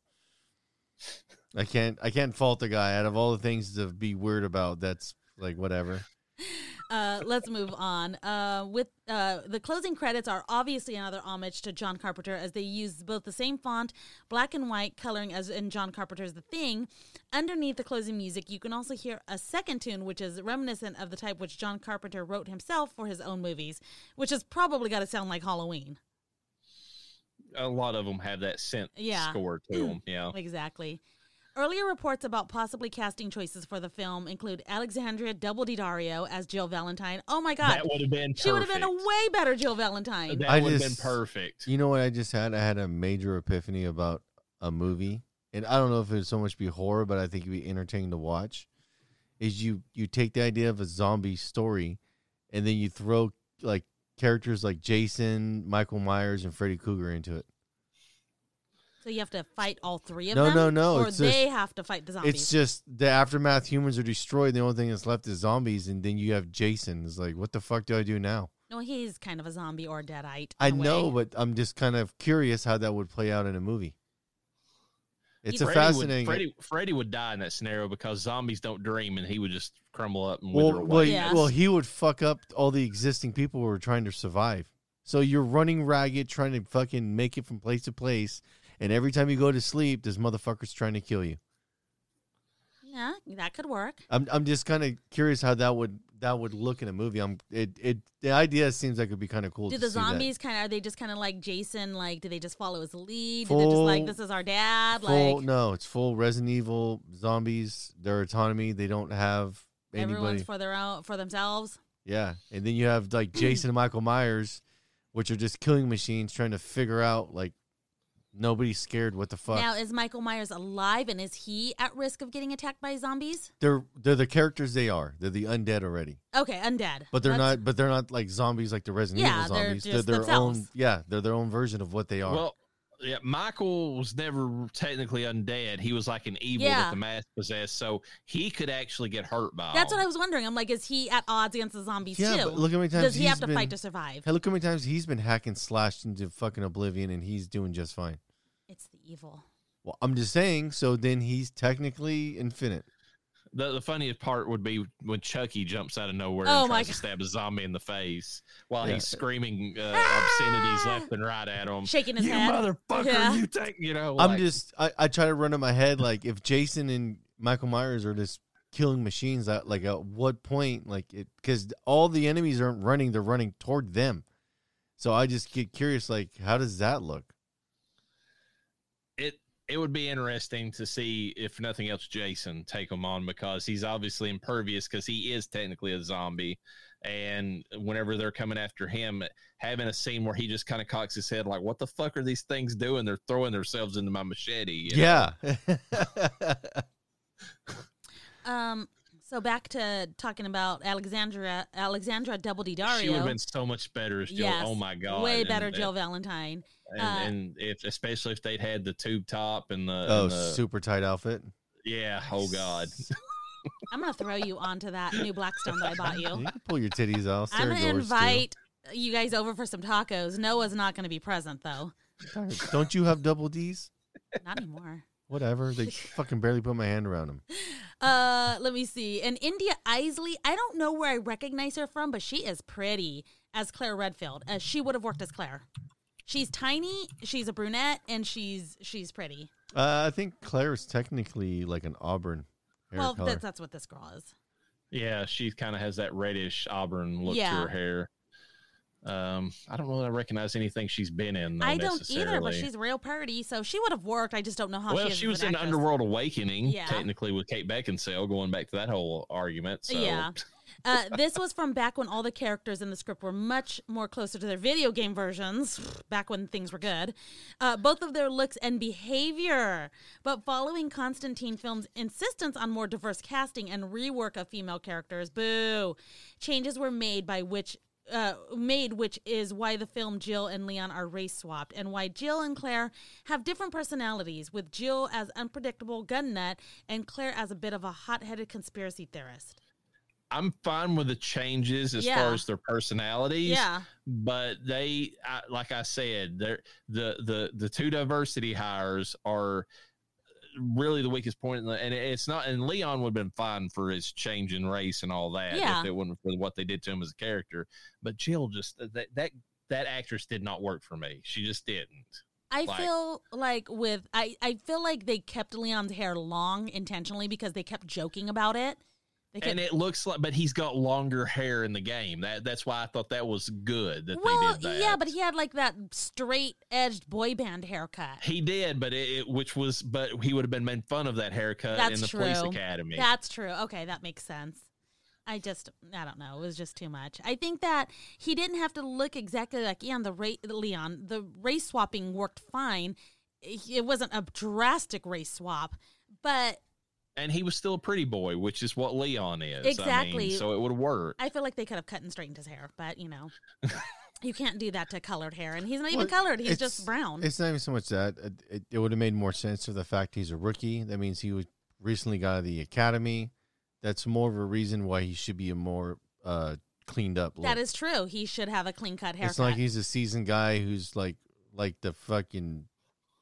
I can't I can't fault the guy. Out of all the things to be weird about, that's like whatever. uh, let's move on. Uh, with uh, the closing credits are obviously another homage to John Carpenter, as they use both the same font, black and white coloring as in John Carpenter's The Thing. Underneath the closing music, you can also hear a second tune, which is reminiscent of the type which John Carpenter wrote himself for his own movies, which has probably got to sound like Halloween. a lot of them have that synth Yeah. score to them. Yeah. Exactly. Earlier reports about possibly casting choices for the film include Alexandria Double Daddario as Jill Valentine. Oh my God. That would have been perfect. She would have been a way better Jill Valentine. That I would have been just- perfect. You know what I just had? I had a major epiphany about a movie, and I don't know if it would so much be horror, but I think it'd be entertaining to watch. Is you you take the idea of a zombie story, and then you throw like characters like Jason, Michael Myers, and Freddy Krueger into it. So you have to fight all three of No, them? no, no, Or it's they just- have to fight the zombies? It's just the aftermath. Humans are destroyed. The only thing that's left is zombies, and then you have Jason. It's like, what the fuck do I do now? No, he's kind of a zombie or a deadite. I in a know, way. but I'm just kind of curious how that would play out in a movie. It's He- a Freddy fascinating. Would, Freddy, Freddy would die in that scenario because zombies don't dream, and he would just crumble up and well, wither well, away. Yeah. well, he would fuck up all the existing people who were trying to survive. So you're running ragged, trying to fucking make it from place to place, and every time you go to sleep, this motherfucker's trying to kill you. Yeah, that could work. I'm I'm just kind of curious how that would that would look in a movie. I'm it it the idea seems like it'd be kind of cool. Do to the see that. zombies kind of, are they just kind of like Jason? Like, do they just follow his lead? Do they just like, Full- this is our dad? Full, Like, no, it's full Resident Evil zombies. Their autonomy. They don't have anybody. everyone's for their own, for themselves? Yeah, and then you have like Jason and Michael Myers, which are just killing machines trying to figure out like nobody's scared. What the fuck? Now, is Michael Myers alive, and is he at risk of getting attacked by zombies? they're they're the characters they are. They're the undead already, Okay, undead. but they're That's- not. But they're not like zombies like the Resident Yeah, Evil they're zombies. just their themselves. own. Yeah, they're their own version of what they are. Well, yeah, Michael was never technically undead. He was like an evil Yeah. that the mask possessed, so he could actually get hurt by. That's what them. I was wondering. I'm like, is he at odds against the zombies yeah, too? but look how many times Does he he's have to been, fight to survive? Hey, look how many times he's been hacked and slashed into fucking oblivion, and he's doing just fine. It's the evil. Well, I'm just saying. So then he's technically infinite. The, the funniest part would be when Chucky jumps out of nowhere Oh and my tries to stab a zombie in the face while Yeah. he's screaming uh, Ah! obscenities left and right at him. Shaking his you head. motherfucker! Yeah. You take you know. I'm like- just. I, I try to run in my head like if Jason and Michael Myers are just killing machines. At like at what point? Like it because all the enemies aren't running; they're running toward them. So I just get curious. Like, how does that look? it. It would be interesting to see if nothing else, Jason take him on because he's obviously impervious because he is technically a zombie. And whenever they're coming after him, having a scene where he just kind of cocks his head like, "What the fuck are these things doing? They're throwing themselves into my machete." you know? Yeah. Um. So back to talking about Alexandra, Alexandra Double D Dario. She would have been so much better as Jill. Yes, Oh my god, way And- better and, Jill Valentine. And, Uh, and if especially if they'd had the tube top and the oh, and the, super tight outfit. yeah. Oh god, I'm gonna throw you onto that new Blackstone that I bought you. You can pull your titties out. I'm Stare gonna doors, too. invite you guys over for some tacos. Noah's not gonna be present though. Don't you have double D's? Not anymore. Whatever. They fucking barely put my hand around them. Uh, let me see. And India Isley, I don't know where I recognize her from, but she is pretty as Claire Redfield. Uh, she would have worked as Claire. She's tiny, she's a brunette, and she's she's pretty. Uh, I think Claire is technically like an auburn hair well, color. that's that's what this girl is. yeah. She kind of has that reddish auburn look Yeah. to her hair. Um, I don't know that I recognize anything she's been in. Though, I don't either, but necessarily. she's real pretty, so she would have worked. I just don't know how well, she is she as was an in actress. Underworld Awakening, Yeah. technically with Kate Beckinsale, going back to that whole argument. So. Yeah. Uh, this was from back when all the characters in the script were much more closer to their video game versions, back when things were good. Uh, both of their looks and behavior. But following Constantine Films' insistence on more diverse casting and rework of female characters, boo, changes were made by which uh, made, which is why the film Jill and Leon are race swapped, and why Jill and Claire have different personalities, with Jill as unpredictable gun nut and Claire as a bit of a hot-headed conspiracy theorist. I'm fine with the changes as Yeah. far as their personalities. Yeah. But they, I, like I said, they're, the the the two diversity hires are really the weakest point in the, and it's not. And Leon would have been fine for his change in race and all that Yeah. if it wasn't for what they did to him as a character. But Jill just that that that actress did not work for me. She just didn't. I Like- feel like with I, I feel like they kept Leon's hair long intentionally because they kept joking about it. They kept, And it looks like, but he's got longer hair in the game. That that's why I thought that was good that well, they did that. yeah, but he had like that straight edged boy band haircut. He did, but it, it which was, but he would have been made fun of that haircut That's in the true. police academy. That's true. Okay, that makes sense. I just, I don't know. It was just too much. I think that he didn't have to look exactly like Leon. The ra- Leon, the race swapping worked fine. It wasn't a drastic race swap, but and he was still a pretty boy, which is what Leon is. Exactly. I mean, so it would have worked. I feel like they could have cut and straightened his hair. But you know, you can't do that to colored hair, and he's not even Well, colored. He's it's- just brown. It's not even so much that. It, it, it would have made more sense to the fact he's a rookie. That means he was recently got out of the academy. That's more of a reason why he should be a more uh, cleaned up look. That is true. He should have a clean cut haircut. It's not like he's a seasoned guy who's like like the fucking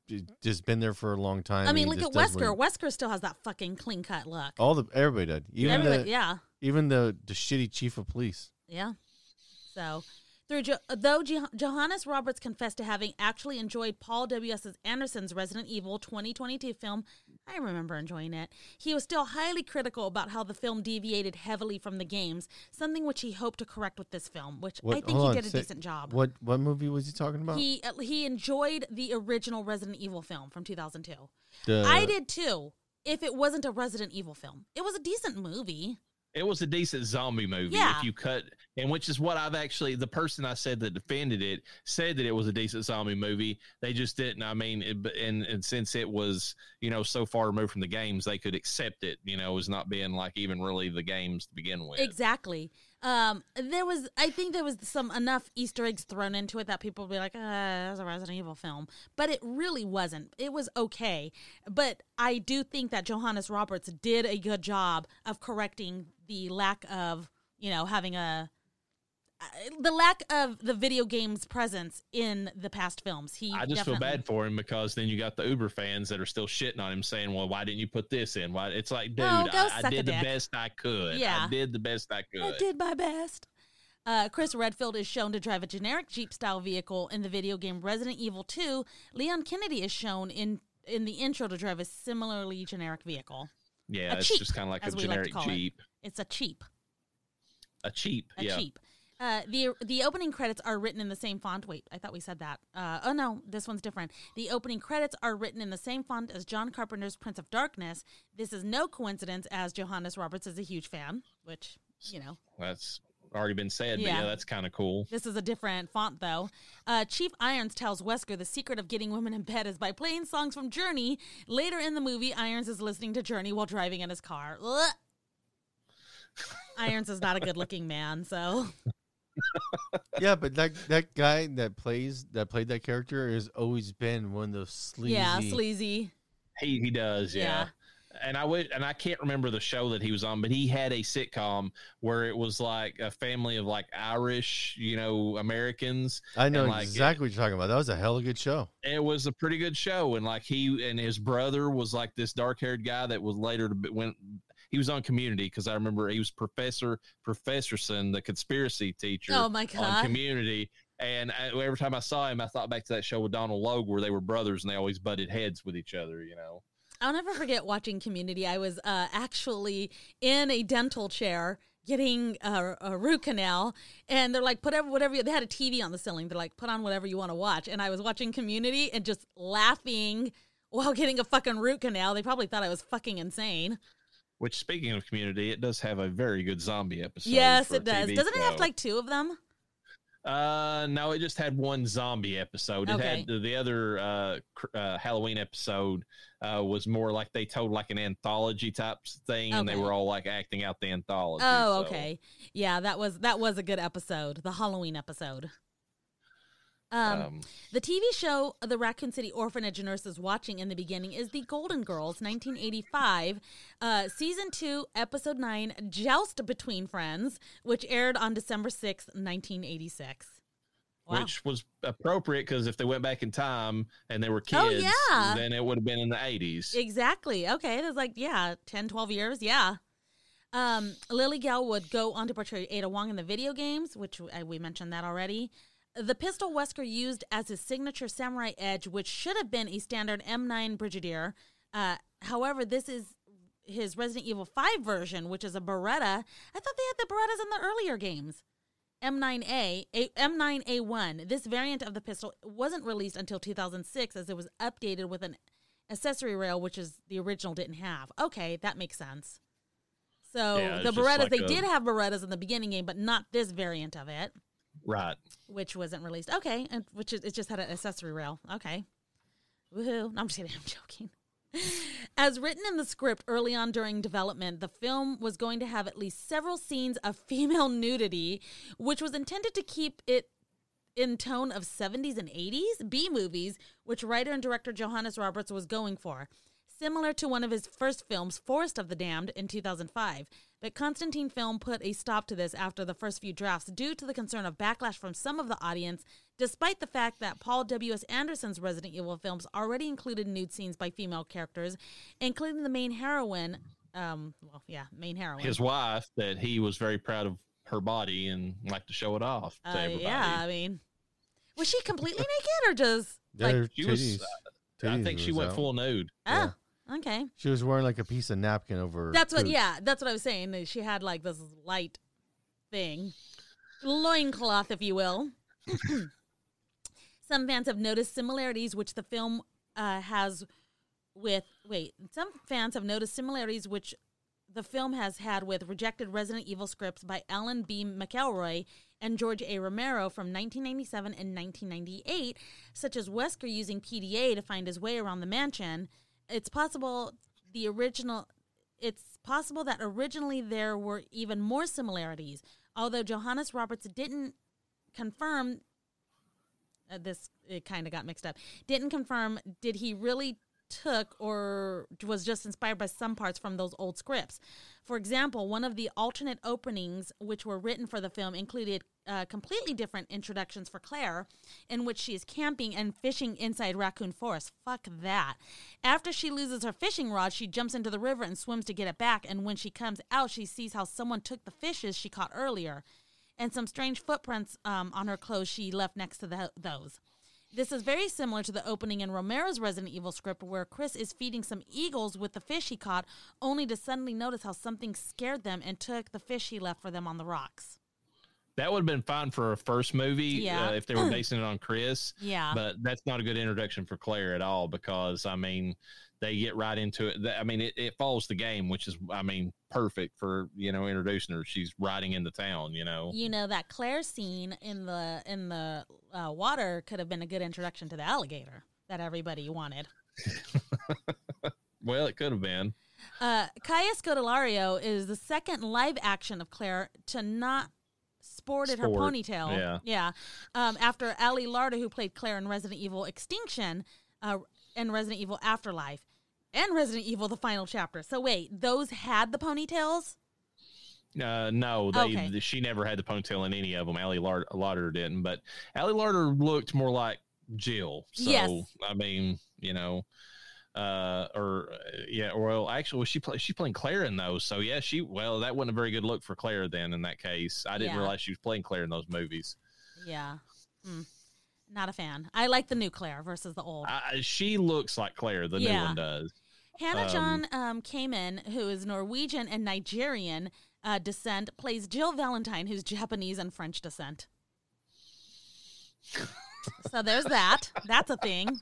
just been there for a long time. I mean, and look he at just does Wesker. what Wesker still has that fucking clean cut look. he- all the everybody did. Even Everybody, the yeah, even the the shitty chief of police. yeah. So, through jo- though Jo- Johannes Roberts confessed to having actually enjoyed Paul W S Anderson's Resident Evil twenty twenty-two film, I remember enjoying it. He was still highly critical about how the film deviated heavily from the games, something which he hoped to correct with this film, which What- I think hold he on, did a say- decent job. What what movie was he talking about? He uh, he enjoyed the original Resident Evil film from two thousand two. The- I did too. If it wasn't a Resident Evil film, it was a decent movie. It was a decent zombie movie. Yeah. If you cut, and which is what I've actually, the person I said that defended it said that it was a decent zombie movie. They just didn't. I mean, it, and, and since it was, you know, so far removed from the games, they could accept it, you know, as not being like even really the games to begin with. Exactly. Um, there was, I think there was some enough Easter eggs thrown into it that people would be like, uh, that's a Resident Evil film. But it really wasn't. It was okay. But I do think that Johannes Roberts did a good job of correcting the lack of, you know, having a, uh, the lack of the video games presence in the past films. He I just feel definitely- bad for him because then you got the Uber fans that are still shitting on him saying, well, why didn't you put this in? Why? It's like, dude, Oh, go I, suck I a did the dick. best I could. Yeah. I did the best I could. I did my best. Uh, Chris Redfield is shown to drive a generic Jeep-style vehicle in the video game Resident Evil two. Leon Kennedy is shown in, in the intro to drive a similarly generic vehicle. Yeah, A it's Cheep, just kind of like a as we like to generic call it. Jeep. It's a Cheep. A Cheap. A yeah. Cheep. Uh, the the opening credits are written in the same font. Wait, I thought we said that. Uh, oh, no, this one's different. The opening credits are written in the same font as John Carpenter's Prince of Darkness. This is no coincidence, as Johannes Roberts is a huge fan, which, you know. That's already been said, Yeah. but yeah, that's kind of cool. This is a different font, though. Uh, Chief Irons tells Wesker the secret of getting women in bed is by playing songs from Journey. Later in the movie, Irons is listening to Journey while driving in his car. Ugh. Irons is not a good-looking man, so... Yeah, but that that guy that plays that played that character has always been one of those sleazy. Yeah, sleazy. He he does, yeah. Yeah. And I would, and I can't remember the show that he was on, but he had a sitcom where it was like a family of like Irish, you know, Americans. I know and, like, exactly what you're talking about. That was a hell of a good show. It was a pretty good show, and like he and his brother was like this dark-haired guy that was later to be, went. He was on Community because I remember he was Professor Professorson, the conspiracy teacher. Oh, my God. On Community, and I, every time I saw him, I thought back to that show with Donald Logue where they were brothers and they always butted heads with each other. You know. I'll never forget watching Community. I was uh, actually in a dental chair getting a, a root canal, and they're like, put whatever, whatever you, they had a T V on the ceiling. They're like, put on whatever you want to watch. And I was watching Community and just laughing while getting a fucking root canal. They probably thought I was fucking insane. Which, speaking of Community, it does have a very good zombie episode. Yes, for a it does. T V Doesn't it have show. like two of them? Uh, no, it just had one zombie episode. It Okay. had the, the other uh, cr- uh Halloween episode uh was more like they told like an anthology type thing, and they Okay. were all like acting out the anthology. Oh, so- okay. Yeah, that was that was a good episode, the Halloween episode. Um, Um, the T V show The Raccoon City Orphanage Nurse is watching in the beginning is The Golden Girls, nineteen eighty-five, uh, season two, episode nine, Joust Between Friends, which aired on December sixth, nineteen eighty-six. Wow. Which was appropriate because if they went back in time and they were kids, Oh, yeah. then it would have been in the eighties. Exactly. Okay. It was like, yeah, ten, twelve years. Yeah. Um, Lily Gale would go on to portray Ada Wong in the video games, which uh, we mentioned that already. The pistol Wesker used as his signature samurai edge, which should have been a standard M nine Brigadier. Uh, however, this is his Resident Evil five version, which is a Beretta. I thought they had the Berettas in the earlier games. M nine A, a M nine A one. This variant of the pistol wasn't released until two thousand six as it was updated with an accessory rail, which is the original didn't have. Okay, that makes sense. So Yeah, it's the just Berettas, like they a- did have Berettas in the beginning game, but not this variant of it, Right. which wasn't released. Okay, and which is, it just had an accessory rail. Okay. Woohoo. No, I'm just kidding. I'm joking. As written in the script early on during development, the film was going to have at least several scenes of female nudity, which was intended to keep it in tone of seventies and eighties B movies, which writer and director Johannes Roberts was going for. similar to one of his first films, Forest of the Damned, in two thousand five. But Constantine Film put a stop to this after the first few drafts due to the concern of backlash from some of the audience, despite the fact that Paul W S. Anderson's Resident Evil films already included nude scenes by female characters, including the main heroine, um, well, yeah, main heroine. His wife, that he was very proud of her body and liked to show it off to Uh, everybody. yeah, I mean, was she completely naked or just like? Their She was, titties- uh, I titties think she was went out. full nude. Oh, okay. She was wearing like a piece of napkin over. her That's what. cooch. Yeah, that's what I was saying. that She had like this light thing, loincloth, if you will. Some fans have noticed similarities which the film uh, has with. Wait, some fans have noticed similarities which the film has had with rejected Resident Evil scripts by Alan B. McElroy and George A. Romero from nineteen ninety-seven and nineteen ninety-eight, such as Wesker using P D A to find his way around the mansion. It's possible the original. It's possible that originally there were even more similarities, although Johannes Roberts didn't confirm. Uh, this it kind of got mixed up. Didn't confirm. Did he really took or was just inspired by some parts from those old scripts? For example, one of the alternate openings which were written for the film included uh, completely different introductions for Claire, in which she is camping and fishing inside Raccoon Forest. Fuck that. After she loses her fishing rod, she jumps into the river and swims to get it back, and when she comes out, she sees how someone took the fishes she caught earlier, and some strange footprints um, on her clothes she left next to the, those. This is very similar to the opening in Romero's Resident Evil script where Chris is feeding some eagles with the fish he caught, only to suddenly notice how something scared them and took the fish he left for them on the rocks. That would have been fine for a first movie Yeah. uh, if they were basing it on Chris. Yeah. But that's not a good introduction for Claire at all because, I mean, they get right into it. I mean, it, it follows the game, which is, I mean, perfect for, you know, introducing her. She's riding into town, you know. You know, that Claire scene in the in the uh, water could have been a good introduction to the alligator that everybody wanted. Well, it could have been. Uh, Kaya Scodelario is the second live action of Claire to not sported her Sport, ponytail. yeah. Yeah. Um, after Ali Larter, who played Claire in Resident Evil Extinction uh, and Resident Evil Afterlife and Resident Evil The Final Chapter. So wait, those had the ponytails? Uh, no, they, Okay. the, she never had the ponytail in any of them. Allie Lar- Lauder didn't, but Allie Lauder looked more like Jill. So, Yes. I mean, you know, uh, or uh, yeah, well, actually, she play, she's playing Claire in those. So yeah, she, well, that wasn't a very good look for Claire then in that case. I didn't Yeah. realize she was playing Claire in those movies. Yeah. Mm. Not a fan. I like the new Claire versus the old. I, she looks like Claire. The Yeah. new one does. Hannah Um, John um, Kamen, who is Norwegian and Nigerian uh, descent, plays Jill Valentine, who's Japanese and French descent. So there's that. That's a thing.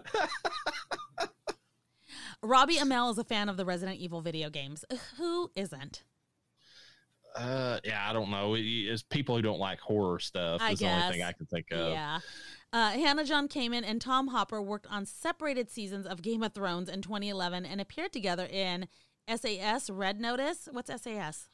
Robbie Amell is a fan of the Resident Evil video games. Who isn't? Uh, yeah, I don't know. It- It's people who don't like horror stuff. I is the only guess. thing I can think of. Yeah. Uh, Hannah John Kamen and Tom Hopper worked on separated seasons of Game of Thrones in twenty eleven and appeared together in S A S Red Notice. What's S A S?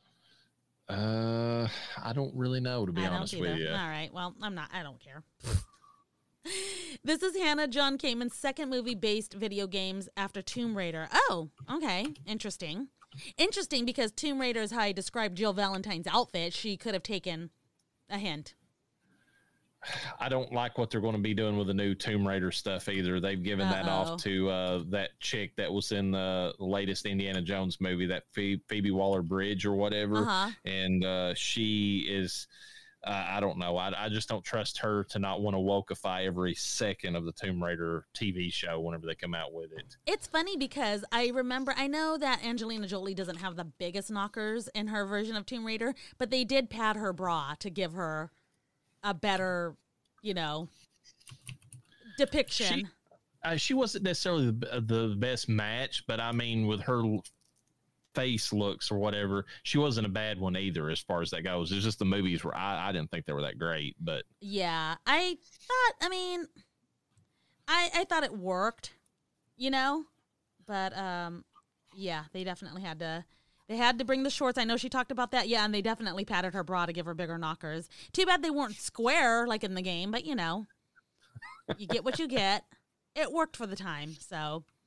Uh, I don't really know, to be I don't honest either. with you. All right. Well, I'm not. I don't care. This is Hannah John Kamen's second movie-based video games after Tomb Raider. Oh, okay. Interesting. Interesting because Tomb Raider is how I described Jill Valentine's outfit. She could have taken a hint. I don't like what they're going to be doing with the new Tomb Raider stuff either. They've given that Uh-oh. off to uh, that chick that was in the latest Indiana Jones movie, that Phoebe, Phoebe Waller-Bridge or whatever. Uh-huh. And uh, she is, uh, I don't know. I, I just don't trust her to not want to wokeify every second of the Tomb Raider T V show whenever they come out with it. It's funny because I remember, I know that Angelina Jolie doesn't have the biggest knockers in her version of Tomb Raider, but they did pad her bra to give her a better, you know, depiction. She, uh, she wasn't necessarily the, the best match, but I mean, with her l- face looks or whatever, she wasn't a bad one either as far as that goes. It's just the movies where I, I didn't think they were that great, but Yeah, I thought, I mean, I I thought it worked, you know, but um, yeah, they definitely had to, they had to bring the shorts. I know she talked about that, yeah, and they definitely padded her bra to give her bigger knockers. Too bad they weren't square like in the game, but you know, you get what you get. It worked for the time, so.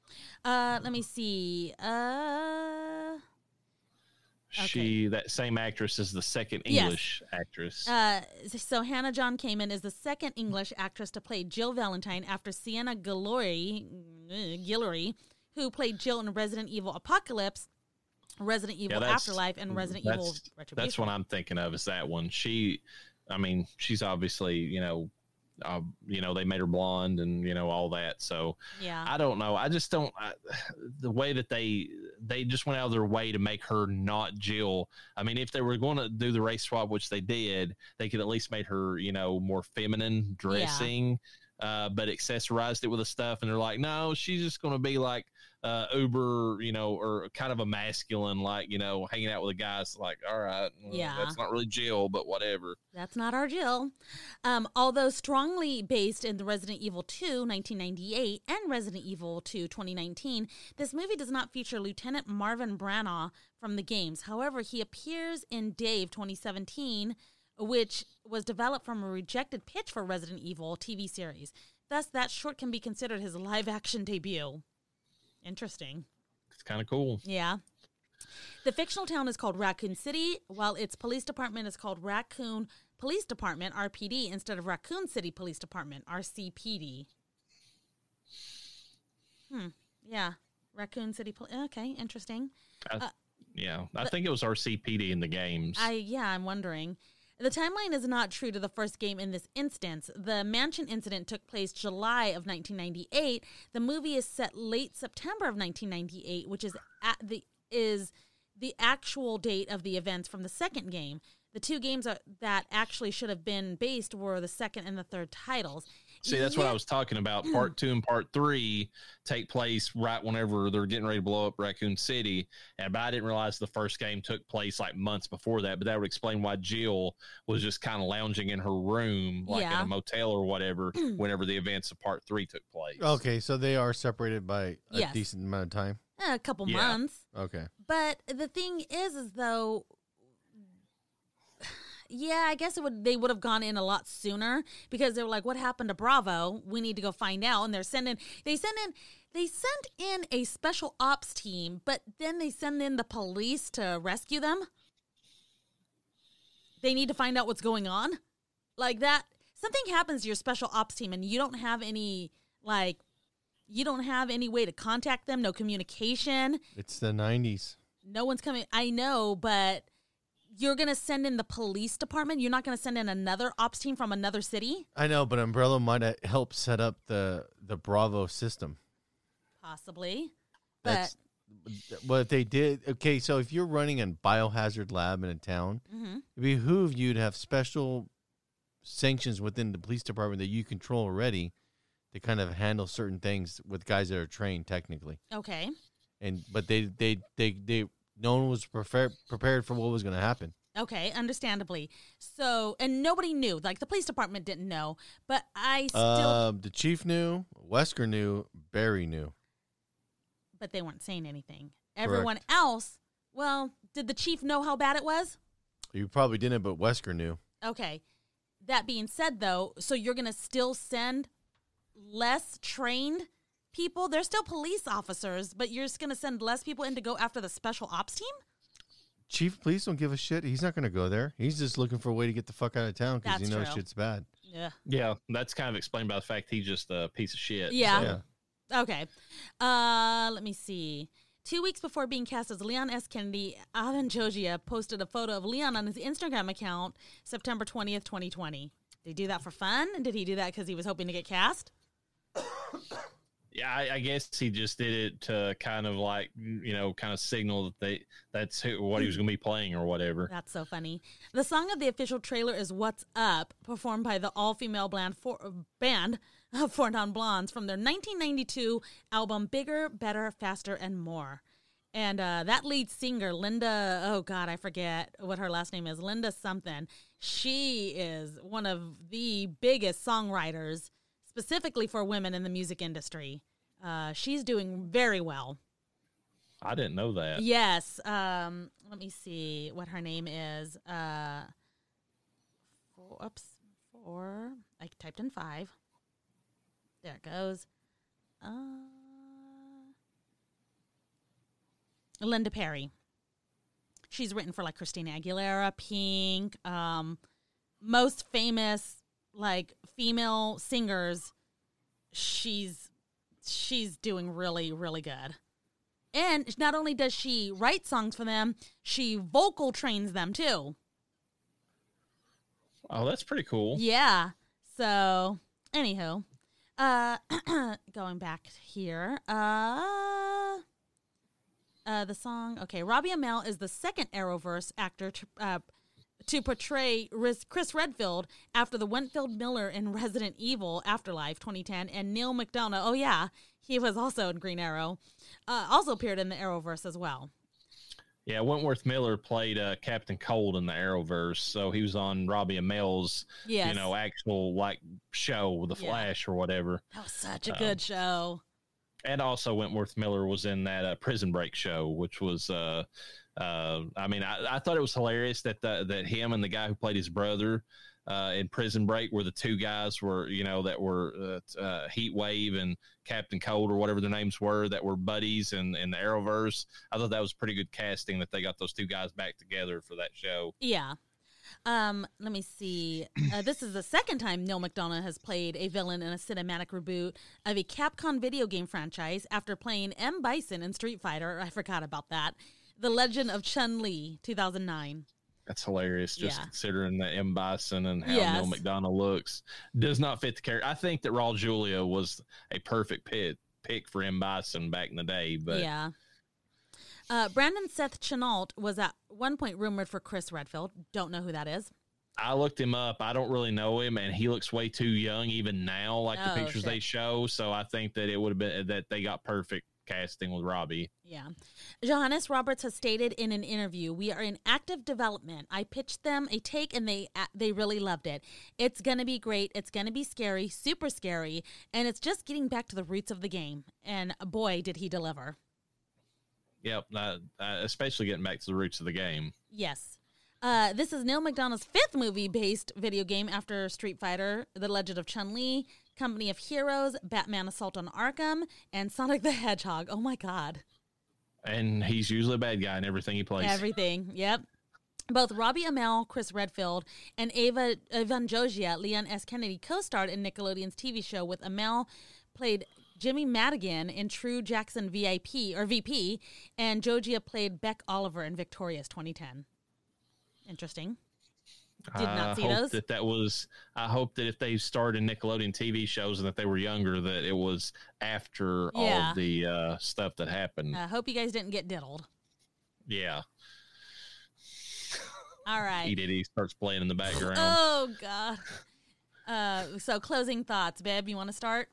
Uh, let me see. Uh, She, that same actress, is the second Yes. English actress. uh, so Hannah John Kamen is the second English actress to play Jill Valentine after Sienna Guillory, Guillory, who played Jill in Resident Evil Apocalypse, Resident Evil that's- Afterlife, and Resident that's, Evil Retribution. That's what I'm thinking of. Is that one? She, I mean, she's obviously, you know, uh, you know, they made her blonde and you know all that. So Yeah. I don't know. I just don't. I, the way that they they just went out of their way to make her not Jill. I mean, if they were going to do the race swap, which they did, they could at least made her, you know, more feminine dressing. Uh, but accessorized it with the stuff, and they're like, no, she's just going to be like uh, uber, you know, or kind of a masculine, like, you know, hanging out with the guys. Like, all right, well, Yeah. that's not really Jill, but whatever. That's not our Jill. Um, although strongly based in the Resident Evil two, nineteen ninety-eight, and Resident Evil two, twenty nineteen, this movie does not feature Lieutenant Marvin Branagh from the games. However, he appears in Dave twenty seventeen, which was developed from a rejected pitch for Resident Evil T V series. Thus, that short can be considered his live-action debut. Interesting. It's kind of cool. Yeah. The fictional town is called Raccoon City, while its police department is called Raccoon Police Department, R P D, instead of Raccoon City Police Department, R C P D. Hmm. Yeah. Raccoon City Police. Okay, interesting. I, Uh, yeah, I think it was R C P D in the games. I yeah, I'm wondering. The timeline is not true to the first game in this instance. The mansion incident took place July of nineteen ninety-eight. The movie is set late September of nineteen ninety-eight, which is at the is the actual date of the events from the second game. The two games are, that actually should have been based were the second and the third titles. See, that's Yeah. what I was talking about. Part two and part three take place right whenever they're getting ready to blow up Raccoon City. And but I didn't realize the first game took place like months before that. But that would explain why Jill was just kind of lounging in her room, like Yeah. in a motel or whatever, whenever the events of part three took place. Okay, so they are separated by a Yes. decent amount of time. Eh, a couple Yeah. months. Okay. But the thing is, is though, yeah, I guess it would. They would have gone in a lot sooner because they were like, "What happened to Bravo? We need to go find out." And they're sending. They send in. They sent in a special ops team, but then they send in the police to rescue them. They need to find out what's going on, like that. Something happens to your special ops team, and you don't have any like. You don't have any way to contact them. No communication. It's the nineties. No one's coming. I know, but you're going to send in the police department? You're not going to send in another ops team from another city? I know, but Umbrella might have helped set up the, the Bravo system. Possibly. But That's what they did. Okay, so if you're running a biohazard lab in a town, mhm. it behoove you to have special sanctions within the police department that you control already to kind of handle certain things with guys that are trained technically. Okay. And but they they they, they no one was prepared prepared for what was going to happen. Okay, understandably. So, and nobody knew. Like, the police department didn't know. But I still, Uh, the chief knew, Wesker knew, Barry knew. but they weren't saying anything. Everyone else, well, did the chief know how bad it was? You probably didn't, but Wesker knew. Okay. That being said, though, so you're going to still send less trained people? They're still police officers, but you're just going to send less people in to go after the special ops team? Chief of police don't give a shit. He's not going to go there. He's just looking for a way to get the fuck out of town because he That's knows true. shit's bad. Yeah. Yeah, that's kind of explained by the fact he's just a piece of shit. Yeah. so- Yeah. Okay. Uh, let me see. Two weeks before being cast as Leon S. Kennedy, Alan Jogia posted a photo of Leon on his Instagram account September twentieth, twenty twenty. Did he do that for fun? Did he do that because he was hoping to get cast? Yeah, I, I guess he just did it to kind of like, you know, kind of signal that they that's who, what he was going to be playing or whatever. That's so funny. The song of the official trailer is What's Up, performed by the all-female band, for, band of Four Non Blondes from their nineteen ninety-two album Bigger, Better, Faster, and More. And uh, that lead singer, Linda, oh God, I forget what her last name is, Linda something. She is one of the biggest songwriters, specifically for women in the music industry. Uh, she's doing very well. I didn't know that. Yes. Um, let me see what her name is. Uh, four, oops, four. I typed in five. There it goes. Uh, Linda Perry. She's written for like Christina Aguilera, Pink, um, most famous like female singers. She's she's doing really, really good. And not only does she write songs for them, she vocal trains them too. Oh, that's pretty cool. Yeah. So, anywho, uh, going back here, uh, uh, the song. Okay, Robbie Amell is the second Arrowverse actor to uh, to portray Chris Redfield after the Wentfield Miller in Resident Evil Afterlife twenty ten, and Neil McDonough. Oh yeah, he was also in Green Arrow. Uh, also appeared in the Arrowverse as well. Yeah, Wentworth Miller played uh, Captain Cold in the Arrowverse, so he was on Robbie Amell's, yes. you know, actual like show, The Flash yeah. or whatever. That was such a um, good show. And also, Wentworth Miller was in that uh, Prison Break show, which was, uh, uh, I mean, I, I thought it was hilarious that the, that him and the guy who played his brother uh, in Prison Break were the two guys were, you know, that were uh, uh, Heat Wave and Captain Cold or whatever their names were that were buddies in, in the Arrowverse. I thought that was pretty good casting that they got those two guys back together for that show. Yeah. Um, let me see. Uh, this is the second time Neil McDonough has played a villain in a cinematic reboot of a Capcom video game franchise after playing M. Bison in Street Fighter. I forgot about that. The Legend of Chun-Li, two thousand nine. That's hilarious, just yeah. considering the M. Bison and how yes. Neil McDonough looks. Does not fit the character. I think that Raul Julia was a perfect pick, pick for M. Bison back in the day. But yeah. Uh, Brandon Seth Chenault was at one point rumored for Chris Redfield. Don't know who that is. I looked him up. I don't really know him, and he looks way too young even now, like oh, the pictures shit. they show. So I think that it would have been that they got perfect casting with Robbie. Yeah. Johannes Roberts has stated in an interview, "We are in active development. I pitched them a take and they they really loved it. It's going to be great. It's going to be scary, super scary, and it's just getting back to the roots of the game." And boy, did he deliver. Yep, uh, uh, especially getting back to the roots of the game. Yes. Uh, this is Neil McDonough's fifth movie-based video game after Street Fighter, The Legend of Chun-Li, Company of Heroes, Batman Assault on Arkham, and Sonic the Hedgehog. Oh, my God. And he's usually a bad guy in everything he plays. Everything, yep. Both Robbie Amell, Chris Redfield, and Ava Evangelista, Leon S. Kennedy co-starred in Nickelodeon's T V show, with Amell played Jimmy Madigan in True Jackson V I P or V P, and Jogia played Beck Oliver in Victorious twenty ten. Interesting. Did not see I hope those. That that was. I hope that if they started Nickelodeon T V shows and that they were younger, that it was after Yeah. all of the uh, stuff that happened. I uh, hope you guys didn't get diddled. Yeah. All right. He did. He starts playing in the background. Oh God. Uh, so closing thoughts, babe. You want to start?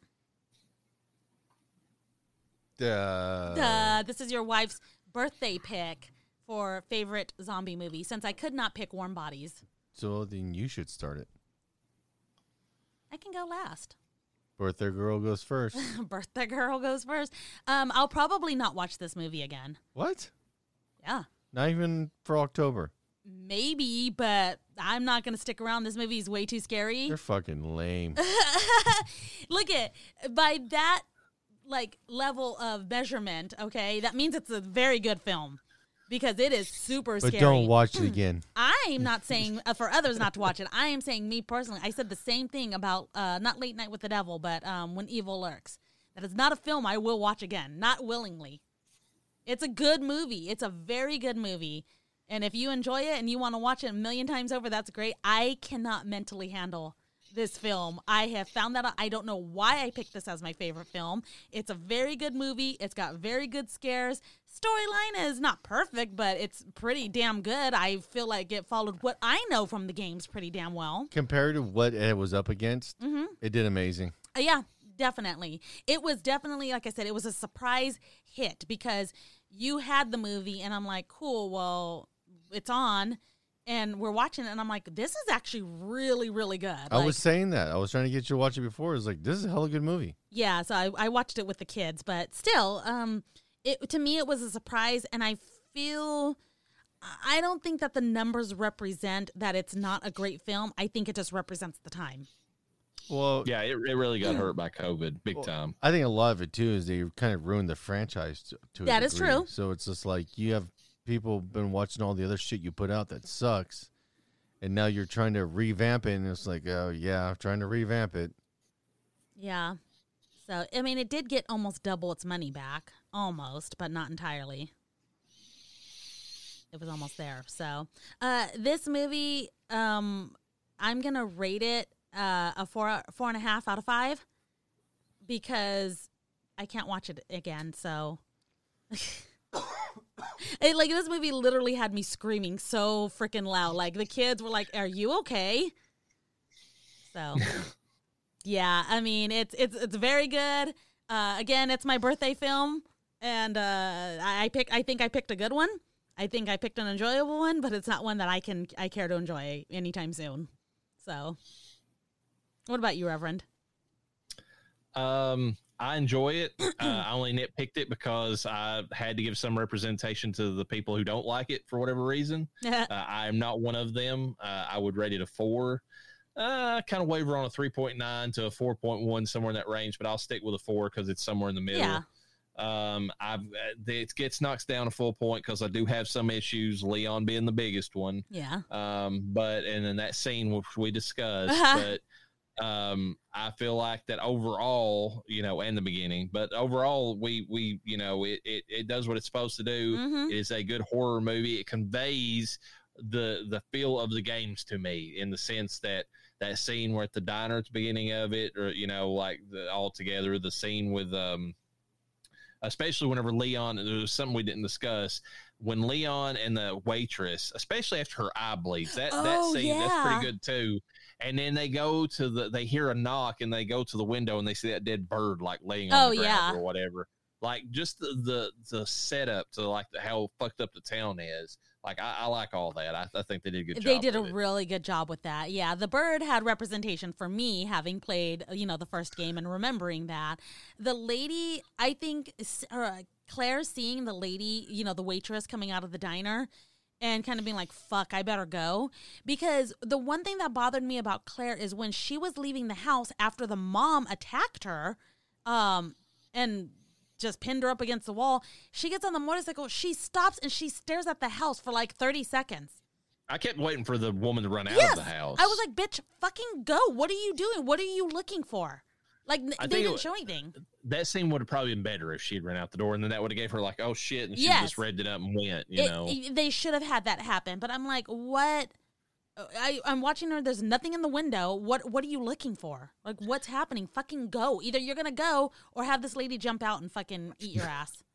Uh, Uh, this is your wife's birthday pick for favorite zombie movie, since I could not pick Warm Bodies. So then you should start it. I can go last. Birthday Girl goes first. Birthday Girl goes first. Um, I'll probably not watch this movie again. What? Yeah. Not even for October. Maybe, but I'm not going to stick around. This movie is way too scary. You're fucking lame. Look at, by that like level of measurement, okay, that means it's a very good film. Because it is super but scary. But don't watch it again. I'm not saying uh, for others not to watch it. I am saying me personally. I said the same thing about uh, not Late Night with the Devil, but um, When Evil Lurks. That is not a film I will watch again. Not willingly. It's a good movie. It's a very good movie. And if you enjoy it and you want to watch it a million times over, that's great. I cannot mentally handle this film. I have found that out. I don't know why I picked this as my favorite film. It's a very good movie. It's got very good scares. Storyline is not perfect, but it's pretty damn good. I feel like it followed what I know from the games pretty damn well. Compared to what it was up against, mm-hmm. it did amazing. Uh, yeah, definitely. It was definitely, like I said, it was a surprise hit because you had the movie and I'm like, cool, well, it's on. And we're watching it, and I'm like, this is actually really, really good. I like, was saying that. I was trying to get you to watch it before. It was like, this is a hella good movie. Yeah, so I, I watched it with the kids. But still, um, it to me, it was a surprise. And I feel, I don't think that the numbers represent that it's not a great film. I think it just represents the time. Well, Yeah, it, it really got hurt by COVID big well, time. I think a lot of it too is they kind of ruined the franchise to, to a That is degree. true. So it's just like you have people been watching all the other shit you put out that sucks, and now you're trying to revamp it, and it's like, oh yeah, I'm trying to revamp it. Yeah. So, I mean, it did get almost double its money back. Almost, but not entirely. It was almost there. So, uh, this movie, um, I'm going to rate it uh, a four, four and a half out of five because I can't watch it again. So, it, like, this movie literally had me screaming so freaking loud. Like, the kids were like, "Are you okay?" So, yeah, I mean, it's it's it's very good. Uh, again, it's my birthday film, and uh, I, I pick. I think I picked a good one. I think I picked an enjoyable one, but it's not one that I can I care to enjoy anytime soon. So, what about you, Reverend? Um, I enjoy it. uh, I only nitpicked it because I had to give some representation to the people who don't like it for whatever reason. uh, I am not one of them. Uh, I would rate it a four. Uh, kind of waver on a three point nine to a four point one, somewhere in that range, but I'll stick with a four because it's somewhere in the middle. Yeah. Um, I've it gets knocked down a full point because I do have some issues, Leon being the biggest one. Yeah. Um, but and then that scene which we discussed, but um, I feel like that overall, you know, and the beginning, but overall, we we you know it it, it does what it's supposed to do. Mm-hmm. It is a good horror movie. It conveys the the feel of the games to me in the sense that that scene where at the diner at the beginning of it, or you know, like the all together, the scene with um. Especially whenever Leon, there was something we didn't discuss, when Leon and the waitress, especially after her eye bleeds, that, Oh, that scene, yeah. that's pretty good too. And then they go to the, they hear a knock and they go to the window and they see that dead bird like laying on Oh, the ground yeah. or whatever. Like just the, the, the setup to like the, how fucked up the town is. Like I, I like all that. I, I think they did a good job. They did a with it. really good job with that. Yeah, the bird had representation for me, having played, you know, the first game and remembering that. The lady, I think, uh, Claire seeing the lady, you know, the waitress coming out of the diner and kind of being like, fuck, I better go. Because the one thing that bothered me about Claire is when she was leaving the house after the mom attacked her, um, and just pinned her up against the wall. She gets on the motorcycle. She stops and she stares at the house for like thirty seconds. I kept waiting for the woman to run out Yes. of the house. I was like, bitch, fucking go. What are you doing? What are you looking for? Like, n- I they think it didn't wa- show anything. that scene would have probably been better if she'd run out the door, and then that would have gave her like, oh shit, and she Yes. just revved it up and went, you It- know. it- they should have had that happen. But I'm like, what? I, I'm watching her. There's nothing in the window. What What are you looking for? Like, what's happening? Fucking go. Either you're going to go or have this lady jump out and fucking eat your ass.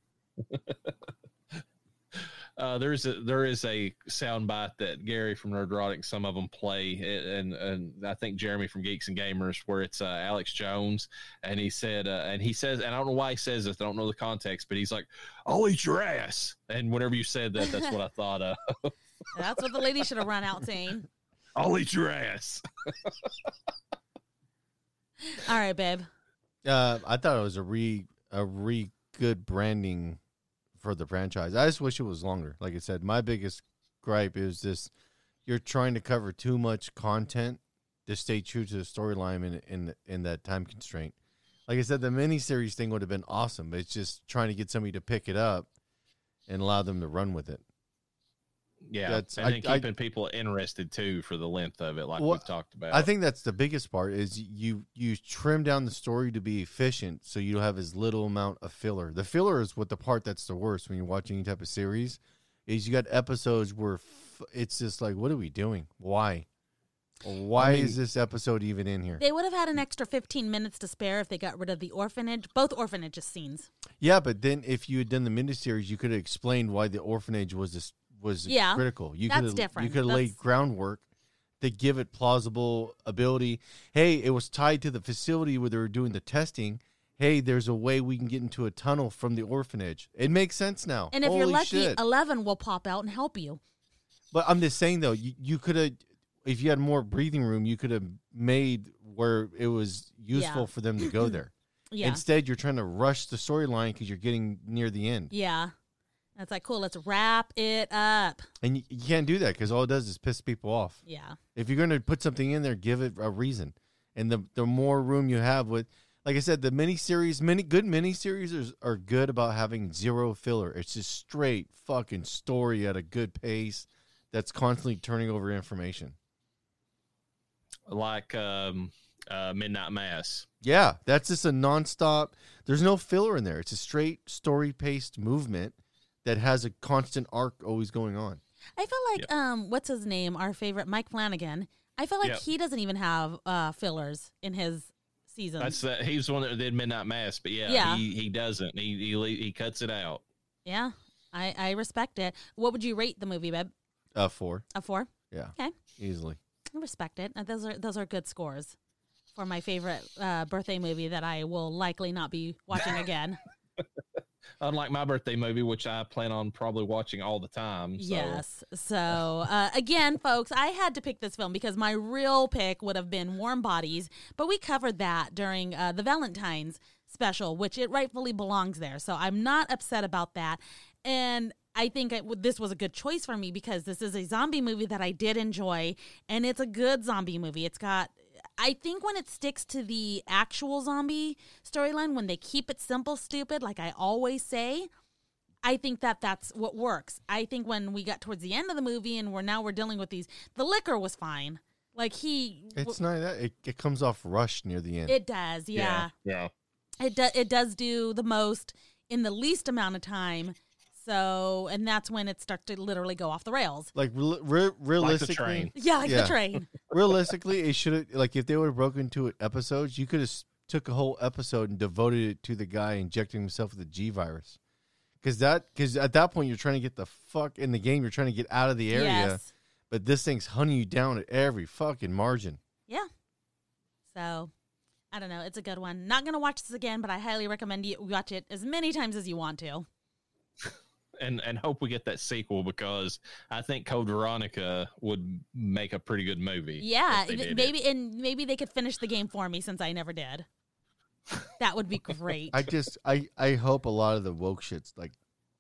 Uh, there's a there is a soundbite that Gary from Nerdrotic, some of them play, and and I think Jeremy from Geeks and Gamers, where it's uh, Alex Jones, and he said, uh, and he says, and I don't know why he says this, I don't know the context, but he's like, "I'll eat your ass," and whenever you said that, that's what I thought of. That's what the lady should have run out saying. I'll eat your ass. All right, babe. Uh, I thought it was a re a re good branding for the franchise. I just wish it was longer. Like I said, my biggest gripe is this: you're trying to cover too much content to stay true to the storyline in in in that time constraint. Like I said, the miniseries thing would have been awesome, but it's just trying to get somebody to pick it up and allow them to run with it. Yeah, That's- and I- then keeping people interested too for the length of it, like Well, we've talked about. I think that's the biggest part is you you trim down the story to be efficient so you have as little amount of filler. The filler is what the part that's the worst when you're watching any type of series is you got episodes where f- it's just like, what are we doing? Why? Why I mean- is this episode even in here? They would have had an extra fifteen minutes to spare if they got rid of the orphanage, both orphanages scenes. Yeah, but then if you had done the miniseries, you could have explained why the orphanage was this, was Yeah, critical. You that's could have different. you could have laid That's- groundwork to give it plausible ability. Hey, it was tied to the facility where they were doing the testing. Hey, there's a way we can get into a tunnel from the orphanage. It makes sense now. And if Holy you're lucky, shit. Eleven will pop out and help you. But I'm just saying though, you, you could have, if you had more breathing room, you could have made where it was useful Yeah. for them to go there. Yeah. Instead, you're trying to rush the storyline because you're getting near the end. Yeah. It's like, cool, let's wrap it up. And you, you can't do that because all it does is piss people off. Yeah. If you're going to put something in there, give it a reason. And the the more room you have with, like I said, the miniseries, many good miniseries are, are good about having zero filler. It's just straight fucking story at a good pace that's constantly turning over information. Like um, uh, Midnight Mass. Yeah, that's just a nonstop. There's no filler in there. It's a straight story-paced movement that has a constant arc always going on. I feel like, Yep. um, what's his name? Our favorite, Mike Flanagan. I feel like Yep. he doesn't even have uh, fillers in his seasons. That's uh, he's the one that did Midnight Mass, but yeah, Yeah. he he doesn't. He he le- he cuts it out. Yeah, I, I respect it. What would you rate the movie, babe? Uh, four. A four? Yeah. Okay. Easily. I respect it. Uh, Those are those are good scores for my favorite uh, birthday movie that I will likely not be watching again. Unlike my birthday movie, which I plan on probably watching all the time. So. Yes. So uh, again, folks, I had to pick this film because my real pick would have been Warm Bodies, but we covered that during uh, the Valentine's special, which it rightfully belongs there. So I'm not upset about that. And I think it, this was a good choice for me because this is a zombie movie that I did enjoy, and it's a good zombie movie. It's got, I think when it sticks to the actual zombie storyline, when they keep it simple, stupid, like I always say, I think that that's what works. I think when we got towards the end of the movie and we're now we're dealing with these, the liquor was fine. Like he, It's not that. It, it comes off rushed near the end. it does, yeah. Yeah. It do, it does do the most in the least amount of time. So, and that's when it starts to literally go off the rails. like re- re- realistically, train. Yeah, like Yeah. the train. realistically, it should have, like, if they would have broken into it episodes, you could have took a whole episode and devoted it to the guy injecting himself with the G virus. Because that, because at that point you're trying to get the fuck in the game. You're trying to get out of the area, Yes. but this thing's hunting you down at every fucking margin. Yeah. So, I don't know. It's a good one. Not going to watch this again, but I highly recommend you watch it as many times as you want to. And and hope we get that sequel because I think Code Veronica would make a pretty good movie. Yeah, if they th- did maybe it. and maybe they could finish the game for me since I never did. That would be great. I just, I, I hope a lot of the woke shit's like,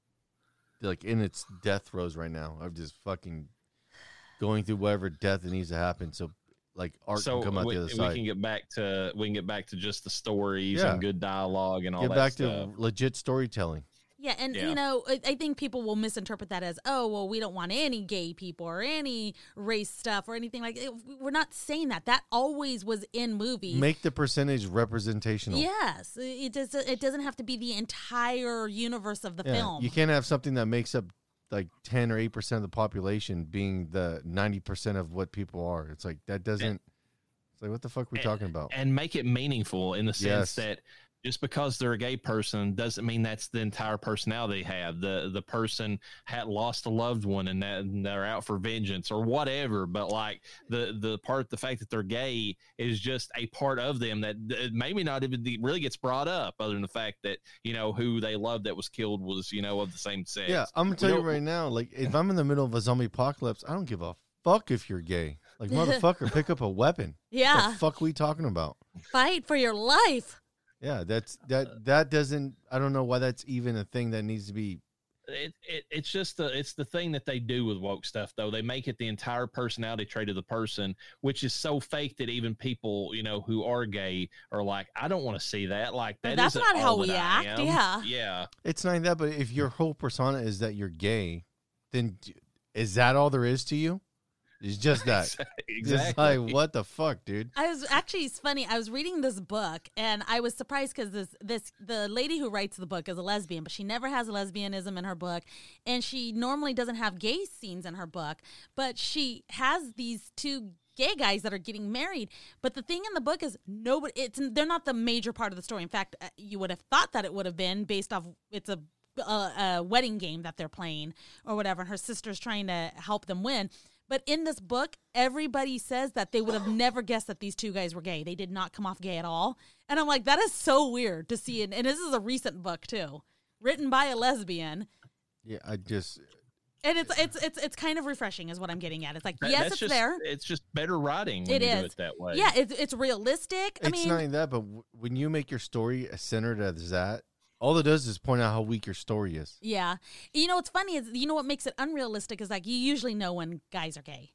like in its death throes right now. I'm just fucking going through whatever death that needs to happen. So, like, art So can come out we, the other we side. can get back to we can get back to just the stories Yeah. and good dialogue and all Get that back stuff. to legit storytelling. Yeah, and Yeah. you know, I I think people will misinterpret that as, oh, well, we don't want any gay people or any race stuff or anything like that. We're not saying that. That always was in movies. Make the percentage representational. Yes, it does. It doesn't have to be the entire universe of the Yeah, film. you can't have something that makes up like ten or eight percent of the population being the ninety percent of what people are. It's like that doesn't. It's like what the fuck are we talking about? And make it meaningful in the Yes. sense that just because they're a gay person doesn't mean that's the entire personality they have. The the person had lost a loved one and, that, and they're out for vengeance or whatever. But like the the part, the fact that they're gay is just a part of them that, that maybe not even really gets brought up, other than the fact that you know who they loved that was killed was you know of the same sex. Yeah, I'm gonna We tell you don't- right now. Like, if I'm in the middle of a zombie apocalypse, I don't give a fuck if you're gay. Like, motherfucker, pick up a weapon. What Yeah, the fuck we talking about? fight for your life. Yeah, that's that. That doesn't. I don't know why that's even a thing that needs to be. It, it it's just the it's the thing that they do with woke stuff though. They make it the entire personality trait of the person, which is so fake that even people you know who are gay are like, I don't want to see that. Like that. That's isn't not how all we that I act, am. yeah. yeah. It's not that, but if your whole persona is that you're gay, then d- is that all there is to you? It's just that. Exactly. It's like, what the fuck, dude? I was actually, it's funny. I was reading this book and I was surprised because this, this, the lady who writes the book is a lesbian, but she never has lesbianism in her book. And she normally doesn't have gay scenes in her book, but she has these two gay guys that are getting married. But the thing in the book is nobody, it's, they're not the major part of the story. In fact, uh, you would have thought that it would have been based off, it's a, a, a wedding game that they're playing or whatever. And her sister's trying to help them win. But in this book, everybody says that they would have never guessed that these two guys were gay. They did not come off gay at all. And I'm like, that is so weird to see. And, and this is a recent book, too, written by a lesbian. Yeah, I just. And it's it's it's it's kind of refreshing is what I'm getting at. It's like, That- yes, that's it's just, there. It's just better writing when It you is. do it that way. Yeah, it's, it's realistic. I It's mean, not even that, but w- when you make your story centered as that, all it does is point out how weak your story is. yeah. You know, what's funny is, you know what makes it unrealistic is like you usually know when guys are gay.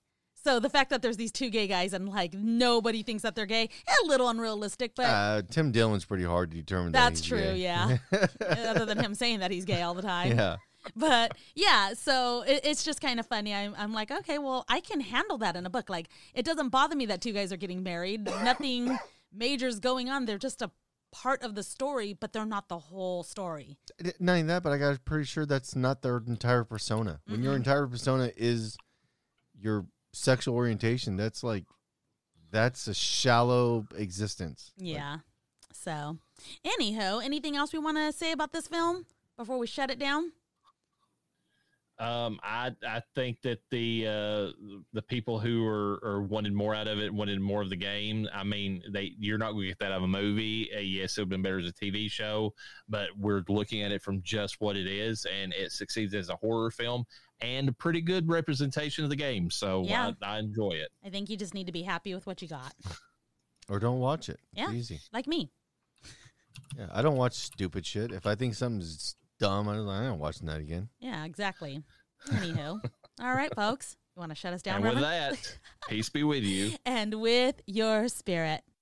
So the fact that there's these two gay guys and like nobody thinks that they're gay, a little unrealistic, but Uh, Tim Dillon's pretty hard to determine. that that's he's true. gay. Yeah. Other than him saying that he's gay all the time. Yeah. But yeah, so it, it's just kind of funny. I'm, I'm like, okay, well, I can handle that in a book. Like, it doesn't bother me that two guys are getting married. Nothing major's going on. They're just a part of the story, but they're not the whole story. Not only that, but I got pretty sure that's not their entire persona. When Mm-hmm. your entire persona is your sexual orientation, that's like, that's a shallow existence. Yeah. Like, So, anyhow, anything else we want to say about this film before we shut it down? Um, I I think that the uh, the people who are, are wanted more out of it, wanted more of the game. I mean, they you're not going to get that out of a movie. Uh, yes, it would have been better as a T V show, but we're looking at it from just what it is, and it succeeds as a horror film and a pretty good representation of the game. So Yeah. I, I enjoy it. I think you just need to be happy with what you got, or don't watch it. Yeah. It's easy. like me. Yeah, I don't watch stupid shit. If I think something's dumb, I don't, I'm not watching that again. Yeah, exactly. Anywho. All right, folks. You want to shut us down, And with Reverend? that, peace be with you. And with your spirit.